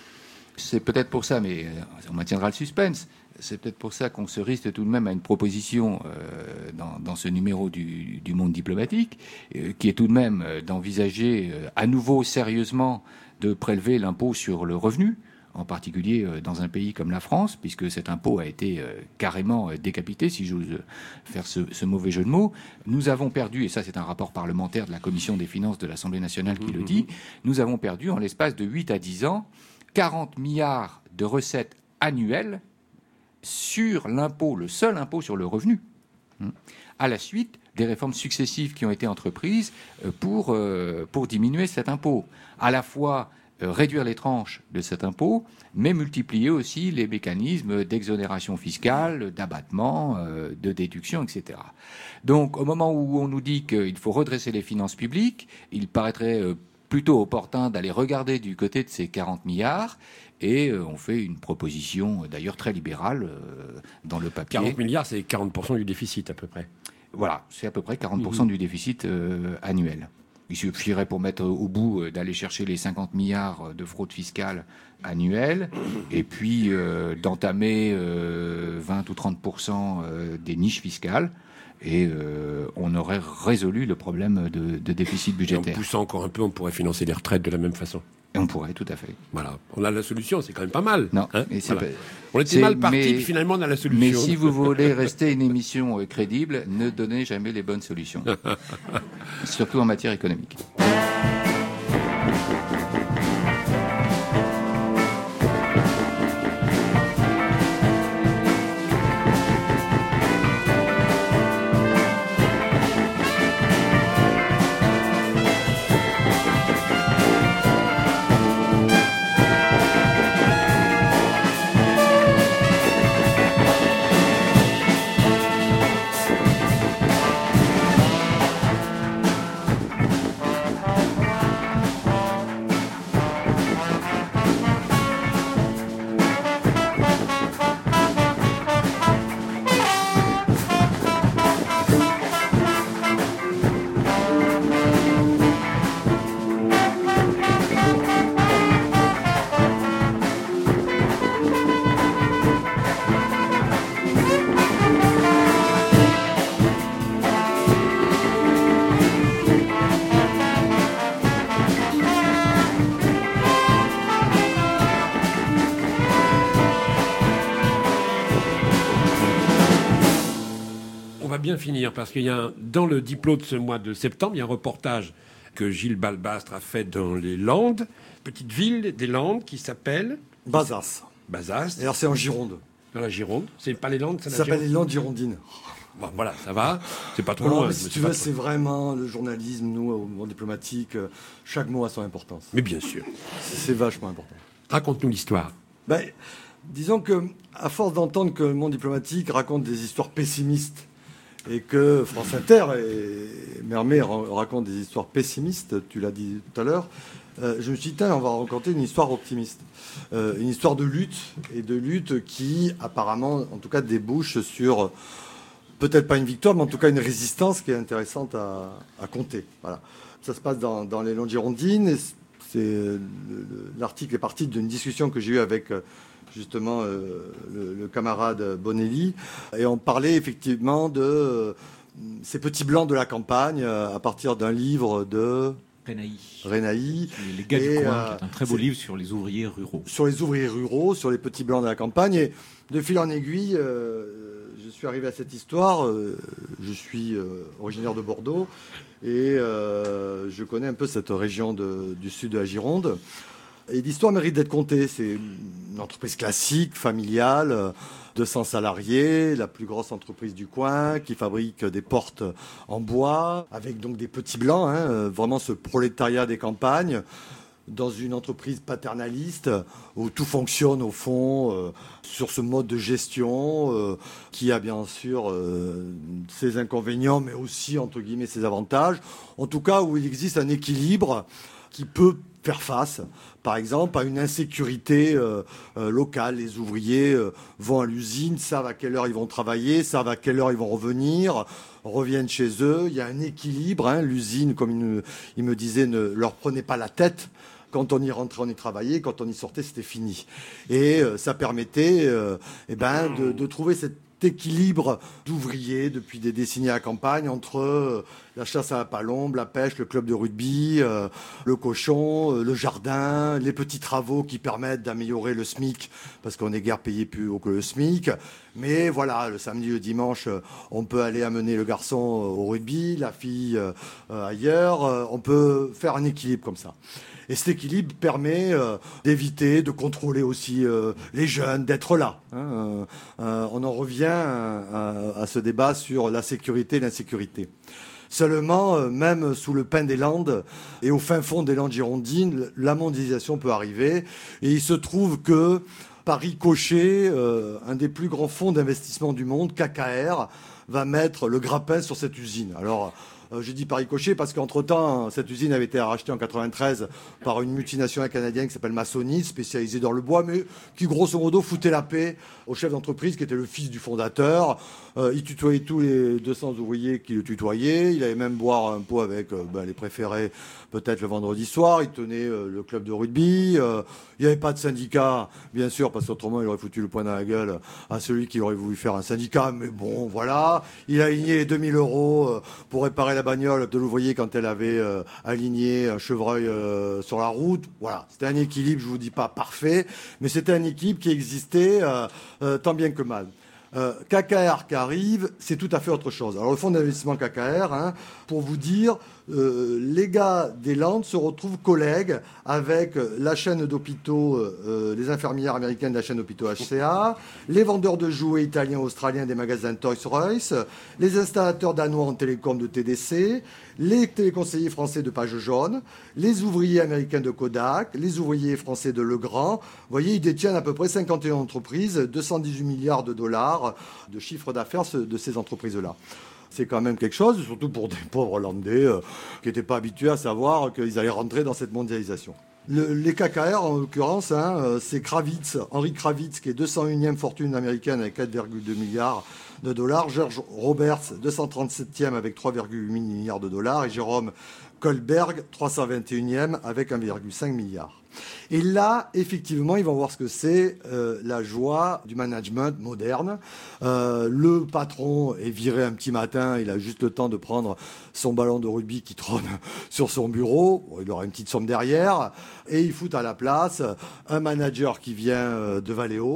C'est peut-être pour ça, mais euh, on maintiendra le suspense, c'est peut-être pour ça qu'on se risque tout de même à une proposition euh, dans, dans ce numéro du, du Monde diplomatique, euh, qui est tout de même euh, d'envisager euh, à nouveau sérieusement de prélever l'impôt sur le revenu, en particulier euh, dans un pays comme la France, puisque cet impôt a été euh, carrément euh, décapité, si j'ose faire ce, ce mauvais jeu de mots. Nous avons perdu, et ça c'est un rapport parlementaire de la Commission des finances de l'Assemblée nationale qui mmh. le dit, nous avons perdu en l'espace de huit à dix ans quarante milliards de recettes annuelles sur l'impôt, le seul impôt sur le revenu, à la suite des réformes successives qui ont été entreprises pour, euh, pour diminuer cet impôt. À la fois euh, réduire les tranches de cet impôt, mais multiplier aussi les mécanismes d'exonération fiscale, d'abattement, euh, de déduction, et cetera. Donc, au moment où on nous dit qu'il faut redresser les finances publiques, il paraîtrait euh, plutôt opportun d'aller regarder du côté de ces quarante milliards. Et euh, on fait une proposition, euh, d'ailleurs très libérale, euh, dans le papier. quarante milliards, c'est quarante pour cent du déficit à peu près. Voilà, c'est à peu près quarante pour cent mmh. du déficit euh, annuel. Il suffirait pour mettre au bout euh, d'aller chercher les cinquante milliards de fraude fiscale annuelle, et puis euh, d'entamer euh, vingt ou trente pour cent euh, des niches fiscales. Et euh, on aurait résolu le problème de, de déficit budgétaire. Et en poussant encore un peu, on pourrait financer les retraites de la même façon. Et on pourrait, tout à fait. Voilà, on a la solution, c'est quand même pas mal. Non, hein mais c'est voilà. pas... On était mal parti, puis finalement on a la solution. Mais si vous voulez rester une émission crédible, ne donnez jamais les bonnes solutions. Surtout en matière économique. va bien finir, parce qu'il y a un, dans le diplôme de ce mois de septembre, il y a un reportage que Gilles Balbastre a fait dans les Landes, petite ville des Landes qui s'appelle... Bazas. Bazas. Et alors c'est en Gironde. Dans la Gironde. C'est pas les Landes, c'est la Ça s'appelle Gironde. les Landes girondines. Bon, voilà, ça va. C'est pas trop non, loin. mais si mais tu c'est veux, pas c'est trop... vraiment le journalisme, nous, au monde diplomatique, euh, chaque mot a son importance. Mais bien sûr. C'est, c'est vachement important. Raconte-nous l'histoire. Ben, disons que, à force d'entendre que le monde diplomatique raconte des histoires pessimistes et que France Inter et Mermet racontent des histoires pessimistes, tu l'as dit tout à l'heure, euh, je me suis dit, tiens, on va raconter une histoire optimiste. Euh, une histoire de lutte, et de lutte qui, apparemment, en tout cas, débouche sur, peut-être pas une victoire, mais en tout cas une résistance qui est intéressante à, à compter. Voilà. Ça se passe dans, dans les Landes girondines, et c'est, l'article est parti d'une discussion que j'ai eue avec... justement euh, le, le camarade Bonelli, et on parlait effectivement de euh, ces petits blancs de la campagne euh, à partir d'un livre de Renaï. Renaï. Les gars du et, coin, euh, qui est un très beau livre sur les ouvriers ruraux. Sur les ouvriers ruraux, sur les petits blancs de la campagne. Et de fil en aiguille, euh, je suis arrivé à cette histoire. Euh, je suis euh, originaire de Bordeaux et euh, je connais un peu cette région de, du sud de la Gironde. Et l'histoire mérite d'être contée. C'est une entreprise classique, familiale, deux cents salariés, la plus grosse entreprise du coin, qui fabrique des portes en bois, avec donc des petits blancs, hein, vraiment ce prolétariat des campagnes, dans une entreprise paternaliste où tout fonctionne au fond euh, sur ce mode de gestion euh, qui a bien sûr euh, ses inconvénients, mais aussi, entre guillemets, ses avantages. En tout cas, où il existe un équilibre qui peut faire face, par exemple, à une insécurité euh, euh, locale. Les ouvriers euh, vont à l'usine, savent à quelle heure ils vont travailler, savent à quelle heure ils vont revenir, reviennent chez eux. Il y a un équilibre. Hein. L'usine, comme il me, il me disait, ne leur prenait pas la tête. Quand on y rentrait, on y travaillait. Quand on y sortait, c'était fini. Et euh, ça permettait euh, eh ben, de, de trouver cette équilibre d'ouvriers depuis des décennies à la campagne entre euh, la chasse à la palombe, la pêche, le club de rugby, euh, le cochon, euh, le jardin, les petits travaux qui permettent d'améliorer le SMIC parce qu'on est guère payé plus haut que le SMIC. Mais voilà, le samedi, le dimanche, euh, on peut aller amener le garçon euh, au rugby, la fille euh, euh, ailleurs. Euh, on peut faire un équilibre comme ça. Et cet équilibre permet euh, d'éviter, de contrôler aussi euh, les jeunes, d'être là. Hein. Euh, euh, on en revient à, à, à ce débat sur la sécurité et l'insécurité. Seulement, euh, même sous le pin des Landes et au fin fond des Landes girondines, la mondialisation peut arriver. Et il se trouve que, par ricochet, euh, un des plus grands fonds d'investissement du monde, K K R, va mettre le grappin sur cette usine. Alors, Euh, je dis par ricochet parce qu'entre-temps, cette usine avait été rachetée en quatre-vingt-treize par une multinationale canadienne qui s'appelle Massonite, spécialisée dans le bois, mais qui, grosso modo, foutait la paix au chef d'entreprise, qui était le fils du fondateur. Euh, il tutoyait tous les deux cents ouvriers qui le tutoyaient. Il allait même boire un pot avec euh, ben, les préférés, peut-être le vendredi soir. Il tenait euh, le club de rugby. Euh, il n'y avait pas de syndicat, bien sûr, parce qu'autrement, il aurait foutu le poing dans la gueule à celui qui aurait voulu faire un syndicat. Mais bon, voilà. Il a aligné les deux mille euros euh, pour réparer la bagnole de l'ouvrier quand elle avait euh, aligné un chevreuil euh, sur la route. Voilà, c'était un équilibre, je vous dis pas parfait, mais c'était un équilibre qui existait euh, euh, tant bien que mal. Euh, K K R qui arrive, c'est tout à fait autre chose. Alors le fonds d'investissement K K R, hein, pour vous dire, euh, les gars des Landes se retrouvent collègues avec la chaîne d'hôpitaux, euh, les infirmières américaines de la chaîne d'hôpitaux H C A, les vendeurs de jouets italiens, australiens des magasins Toys R Us, les installateurs danois en télécom de T D C, les téléconseillers français de Page Jaune, les ouvriers américains de Kodak, les ouvriers français de Legrand. Vous voyez, ils détiennent à peu près cinquante et un entreprises, deux cent dix-huit milliards de dollars de chiffre d'affaires de ces entreprises-là. C'est quand même quelque chose, surtout pour des pauvres Hollandais euh, qui n'étaient pas habitués à savoir qu'ils allaient rentrer dans cette mondialisation. Le, les K K R, en l'occurrence, hein, c'est Kravitz, Henry Kravitz, qui est deux cent unième fortune américaine avec quatre virgule deux milliards de dollars, George Roberts, deux cent trente-septième avec trois virgule huit milliards de dollars, et Jérôme Kohlberg, trois cent vingt et unième avec un virgule cinq milliard. Et là, effectivement, ils vont voir ce que c'est euh, la joie du management moderne. Euh, le patron est viré un petit matin, il a juste le temps de prendre son ballon de rugby qui trône sur son bureau. Bon, il aura une petite somme derrière. Et il fout à la place un manager qui vient de Valeo,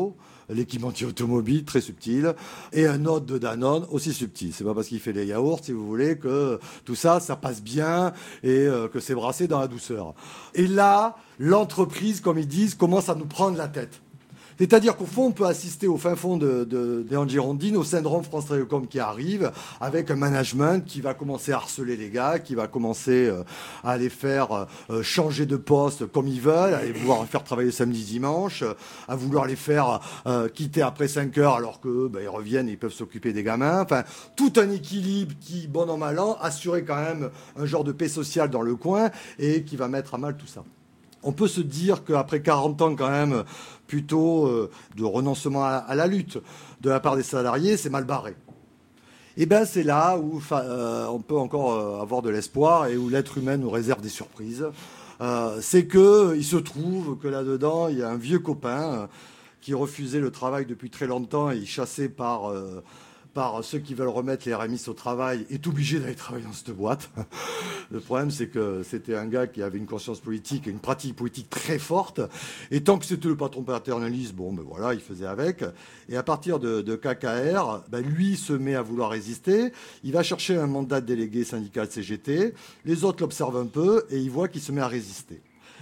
l'équipementier automobile, très subtil, et un autre de Danone, aussi subtil. C'est pas parce qu'il fait les yaourts, si vous voulez, que tout ça, ça passe bien et euh, que c'est brassé dans la douceur. Et là, l'entreprise, comme ils disent, commence à nous prendre la tête. C'est-à-dire qu'au fond, on peut assister au fin fond de, de, des Girondines au syndrome France Télécom qui arrive, avec un management qui va commencer à harceler les gars, qui va commencer euh, à les faire euh, changer de poste comme ils veulent, à les vouloir faire travailler samedi, dimanche, euh, à vouloir les faire euh, quitter après cinq heures alors que bah, ils reviennent et ils peuvent s'occuper des gamins. Enfin, tout un équilibre qui, bon an mal an, assurait quand même un genre de paix sociale dans le coin et qui va mettre à mal tout ça. On peut se dire qu'après quarante ans quand même, plutôt euh, de renoncement à, à la lutte de la part des salariés, c'est mal barré. Et bien c'est là où euh, on peut encore euh, avoir de l'espoir et où l'être humain nous réserve des surprises. Euh, c'est qu'il se trouve que là-dedans, il y a un vieux copain euh, qui refusait le travail depuis très longtemps et chassé par... Euh, par ceux qui veulent remettre les R M I au travail, est obligé d'aller travailler dans cette boîte. Le problème, c'est que c'était un gars qui avait une conscience politique et une pratique politique très forte. Et tant que c'était le patron paternaliste, bon, ben voilà, il faisait avec. Et à partir de, de K K R, ben lui se met à vouloir résister. Il va chercher un mandat de délégué syndical C G T. Les autres l'observent un peu et ils voient qu'il se met à résister.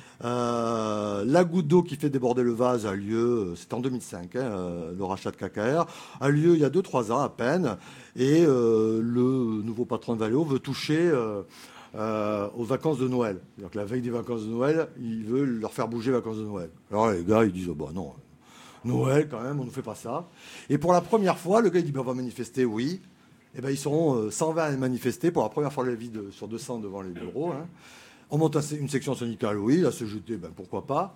Euh, la goutte d'eau qui fait déborder le vase a lieu, c'est en deux mille cinq, hein, euh, le rachat de K K R, a lieu il y a deux trois ans à peine, et euh, le nouveau patron de Valeo veut toucher euh, euh, aux vacances de Noël. C'est-à-dire que la veille des vacances de Noël, il veut leur faire bouger les vacances de Noël. Alors les gars, ils disent, oh, bah non, Noël quand même, on ne fait pas ça. Et pour la première fois, le gars il dit, bah, on va manifester, oui. Et ben ils seront cent vingt à manifester pour la première fois de la vie de, sur deux cents devant les bureaux, hein. On monte une section syndicale, oui, la C G T, ben pourquoi pas.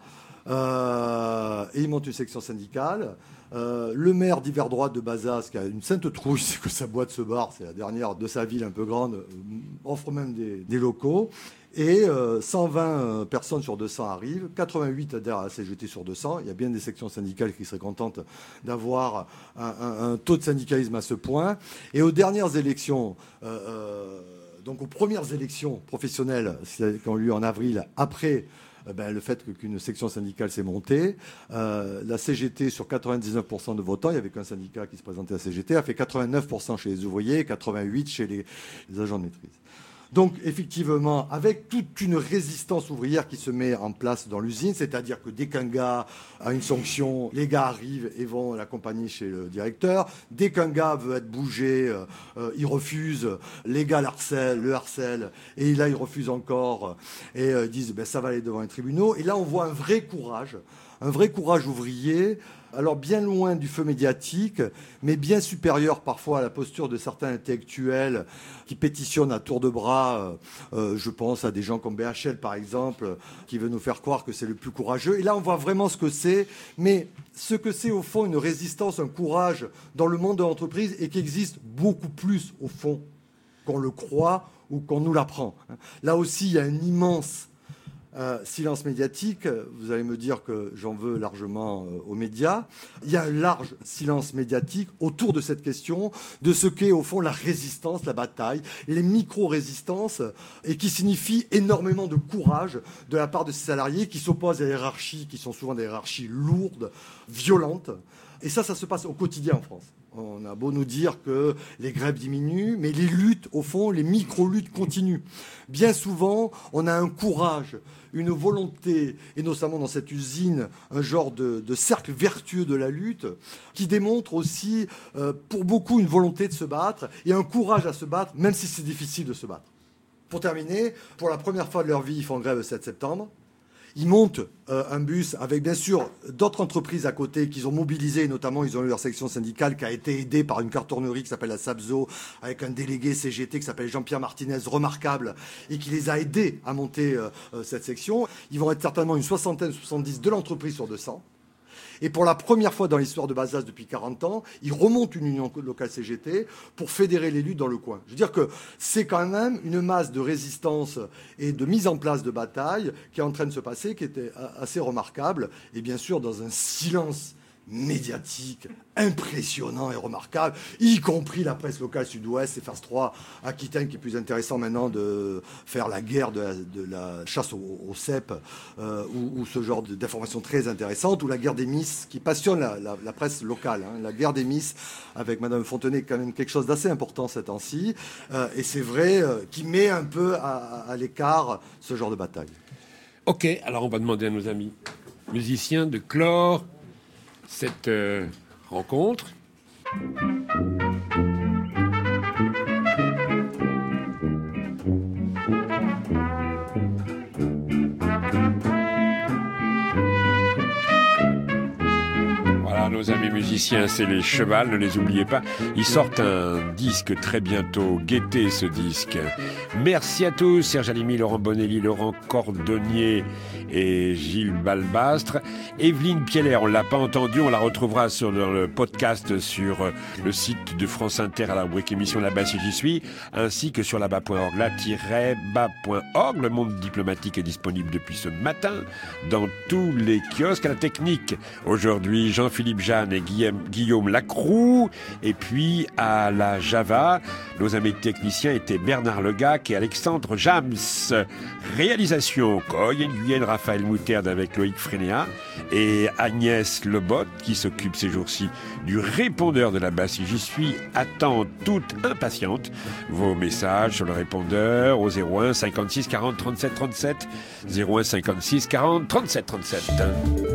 Euh, et il monte une section syndicale. Euh, le maire d'hiver droite de Bazas, qui a une sainte trouille, c'est que sa boîte se barre, c'est la dernière de sa ville un peu grande, euh, offre même des, des locaux. Et euh, cent vingt personnes sur deux cents arrivent, quatre-vingt-huit adhèrent à la C G T sur deux cents. Il y a bien des sections syndicales qui seraient contentes d'avoir un, un, un taux de syndicalisme à ce point. Et aux dernières élections... Euh, euh, Donc aux premières élections professionnelles qui ont eu lieu en avril, après euh, ben, le fait qu'une section syndicale s'est montée, euh, la C G T, sur quatre-vingt-dix-neuf pour cent de votants, il n'y avait qu'un syndicat qui se présentait à la C G T, a fait quatre-vingt-neuf pour cent chez les ouvriers et quatre-vingt-huit pour cent chez les, les agents de maîtrise. Donc, effectivement, avec toute une résistance ouvrière qui se met en place dans l'usine, c'est-à-dire que dès qu'un gars a une sanction, les gars arrivent et vont l'accompagner chez le directeur. Dès qu'un gars veut être bougé, euh, euh, il refuse. Les gars l'harcèlent, le harcèlent, et là, il refuse encore. Et euh, ils disent, ben, ça va aller devant les tribunaux. Et là, on voit un vrai courage, un vrai courage ouvrier, alors bien loin du feu médiatique, mais bien supérieur parfois à la posture de certains intellectuels qui pétitionnent à tour de bras. Euh, je pense à des gens comme B H L, par exemple, qui veulent nous faire croire que c'est le plus courageux. Et là, on voit vraiment ce que c'est, mais ce que c'est au fond une résistance, un courage dans le monde de l'entreprise et qui existe beaucoup plus au fond qu'on le croit ou qu'on nous l'apprend. Là aussi, il y a un immense Euh, silence médiatique. Vous allez me dire que j'en veux largement euh, aux médias. Il y a un large silence médiatique autour de cette question de ce qu'est au fond la résistance, la bataille, les micro-résistances, et qui signifie énormément de courage de la part de ces salariés qui s'opposent à des hiérarchies qui sont souvent des hiérarchies lourdes, violentes. Et ça, ça se passe au quotidien en France. On a beau nous dire que les grèves diminuent, mais les luttes, au fond, les micro-luttes continuent. Bien souvent, on a un courage, une volonté, et notamment dans cette usine, un genre de, de cercle vertueux de la lutte, qui démontre aussi, euh, pour beaucoup, une volonté de se battre, et un courage à se battre, même si c'est difficile de se battre. Pour terminer, pour la première fois de leur vie, ils font grève le sept septembre. Ils montent euh, un bus avec, bien sûr, d'autres entreprises à côté qu'ils ont mobilisées. Notamment, ils ont eu leur section syndicale qui a été aidée par une cartonnerie qui s'appelle la Sabzo, avec un délégué C G T qui s'appelle Jean-Pierre Martinez, remarquable, et qui les a aidés à monter euh, euh, cette section. Ils vont être certainement une soixantaine, soixante-dix de l'entreprise sur deux cents. Et pour la première fois dans l'histoire de Bazas depuis quarante ans, ils remontent une union locale C G T pour fédérer les luttes dans le coin. Je veux dire que c'est quand même une masse de résistance et de mise en place de bataille qui est en train de se passer, qui était assez remarquable. Et bien sûr, dans un silence médiatique, impressionnant et remarquable, y compris la presse locale sud-ouest et F A S trois Aquitaine, qui est plus intéressant maintenant de faire la guerre de la, de la chasse au, au cèpe, euh, ou, ou ce genre d'informations très intéressantes, ou la guerre des Miss, qui passionne la, la, la presse locale. Hein. La guerre des Miss, avec Madame Fontenay, quand même quelque chose d'assez important ces temps-ci, euh, et c'est vrai, euh, qui met un peu à, à l'écart ce genre de bataille. Ok, alors on va demander à nos amis musiciens de clore cette euh, rencontre. Voilà, nos amis musiciens, c'est les Cheval, ne les oubliez pas. Ils sortent un disque très bientôt. Guettez ce disque. Merci à tous, Serge Alimi, Laurent Bonelli, Laurent Cordonnier et Gilles Balbastre. Evelyne Pieller, on ne l'a pas entendu, on la retrouvera sur le podcast sur le site de France Inter à la rubrique émission Là-bas si j'y suis, ainsi que sur là-bas point org, là-bas point org. Le Monde diplomatique est disponible depuis ce matin dans tous les kiosques. À la technique, aujourd'hui, Jean-Philippe Jeanne et Guillaume, Guillaume Lacroux. Et puis à la Java, nos amis techniciens étaient Bernard Legac et Alexandre Jams. Réalisation, Coy Nguyen, Raphaël Moutarde avec Loïc Frénéat et Agnès Lebot, qui s'occupe ces jours-ci du répondeur de Là-bas si j'y suis, attend toute impatiente vos messages sur le répondeur au zéro un cinquante-six quarante trente-sept trente-sept, zéro un cinquante-six quarante trente-sept trente-sept.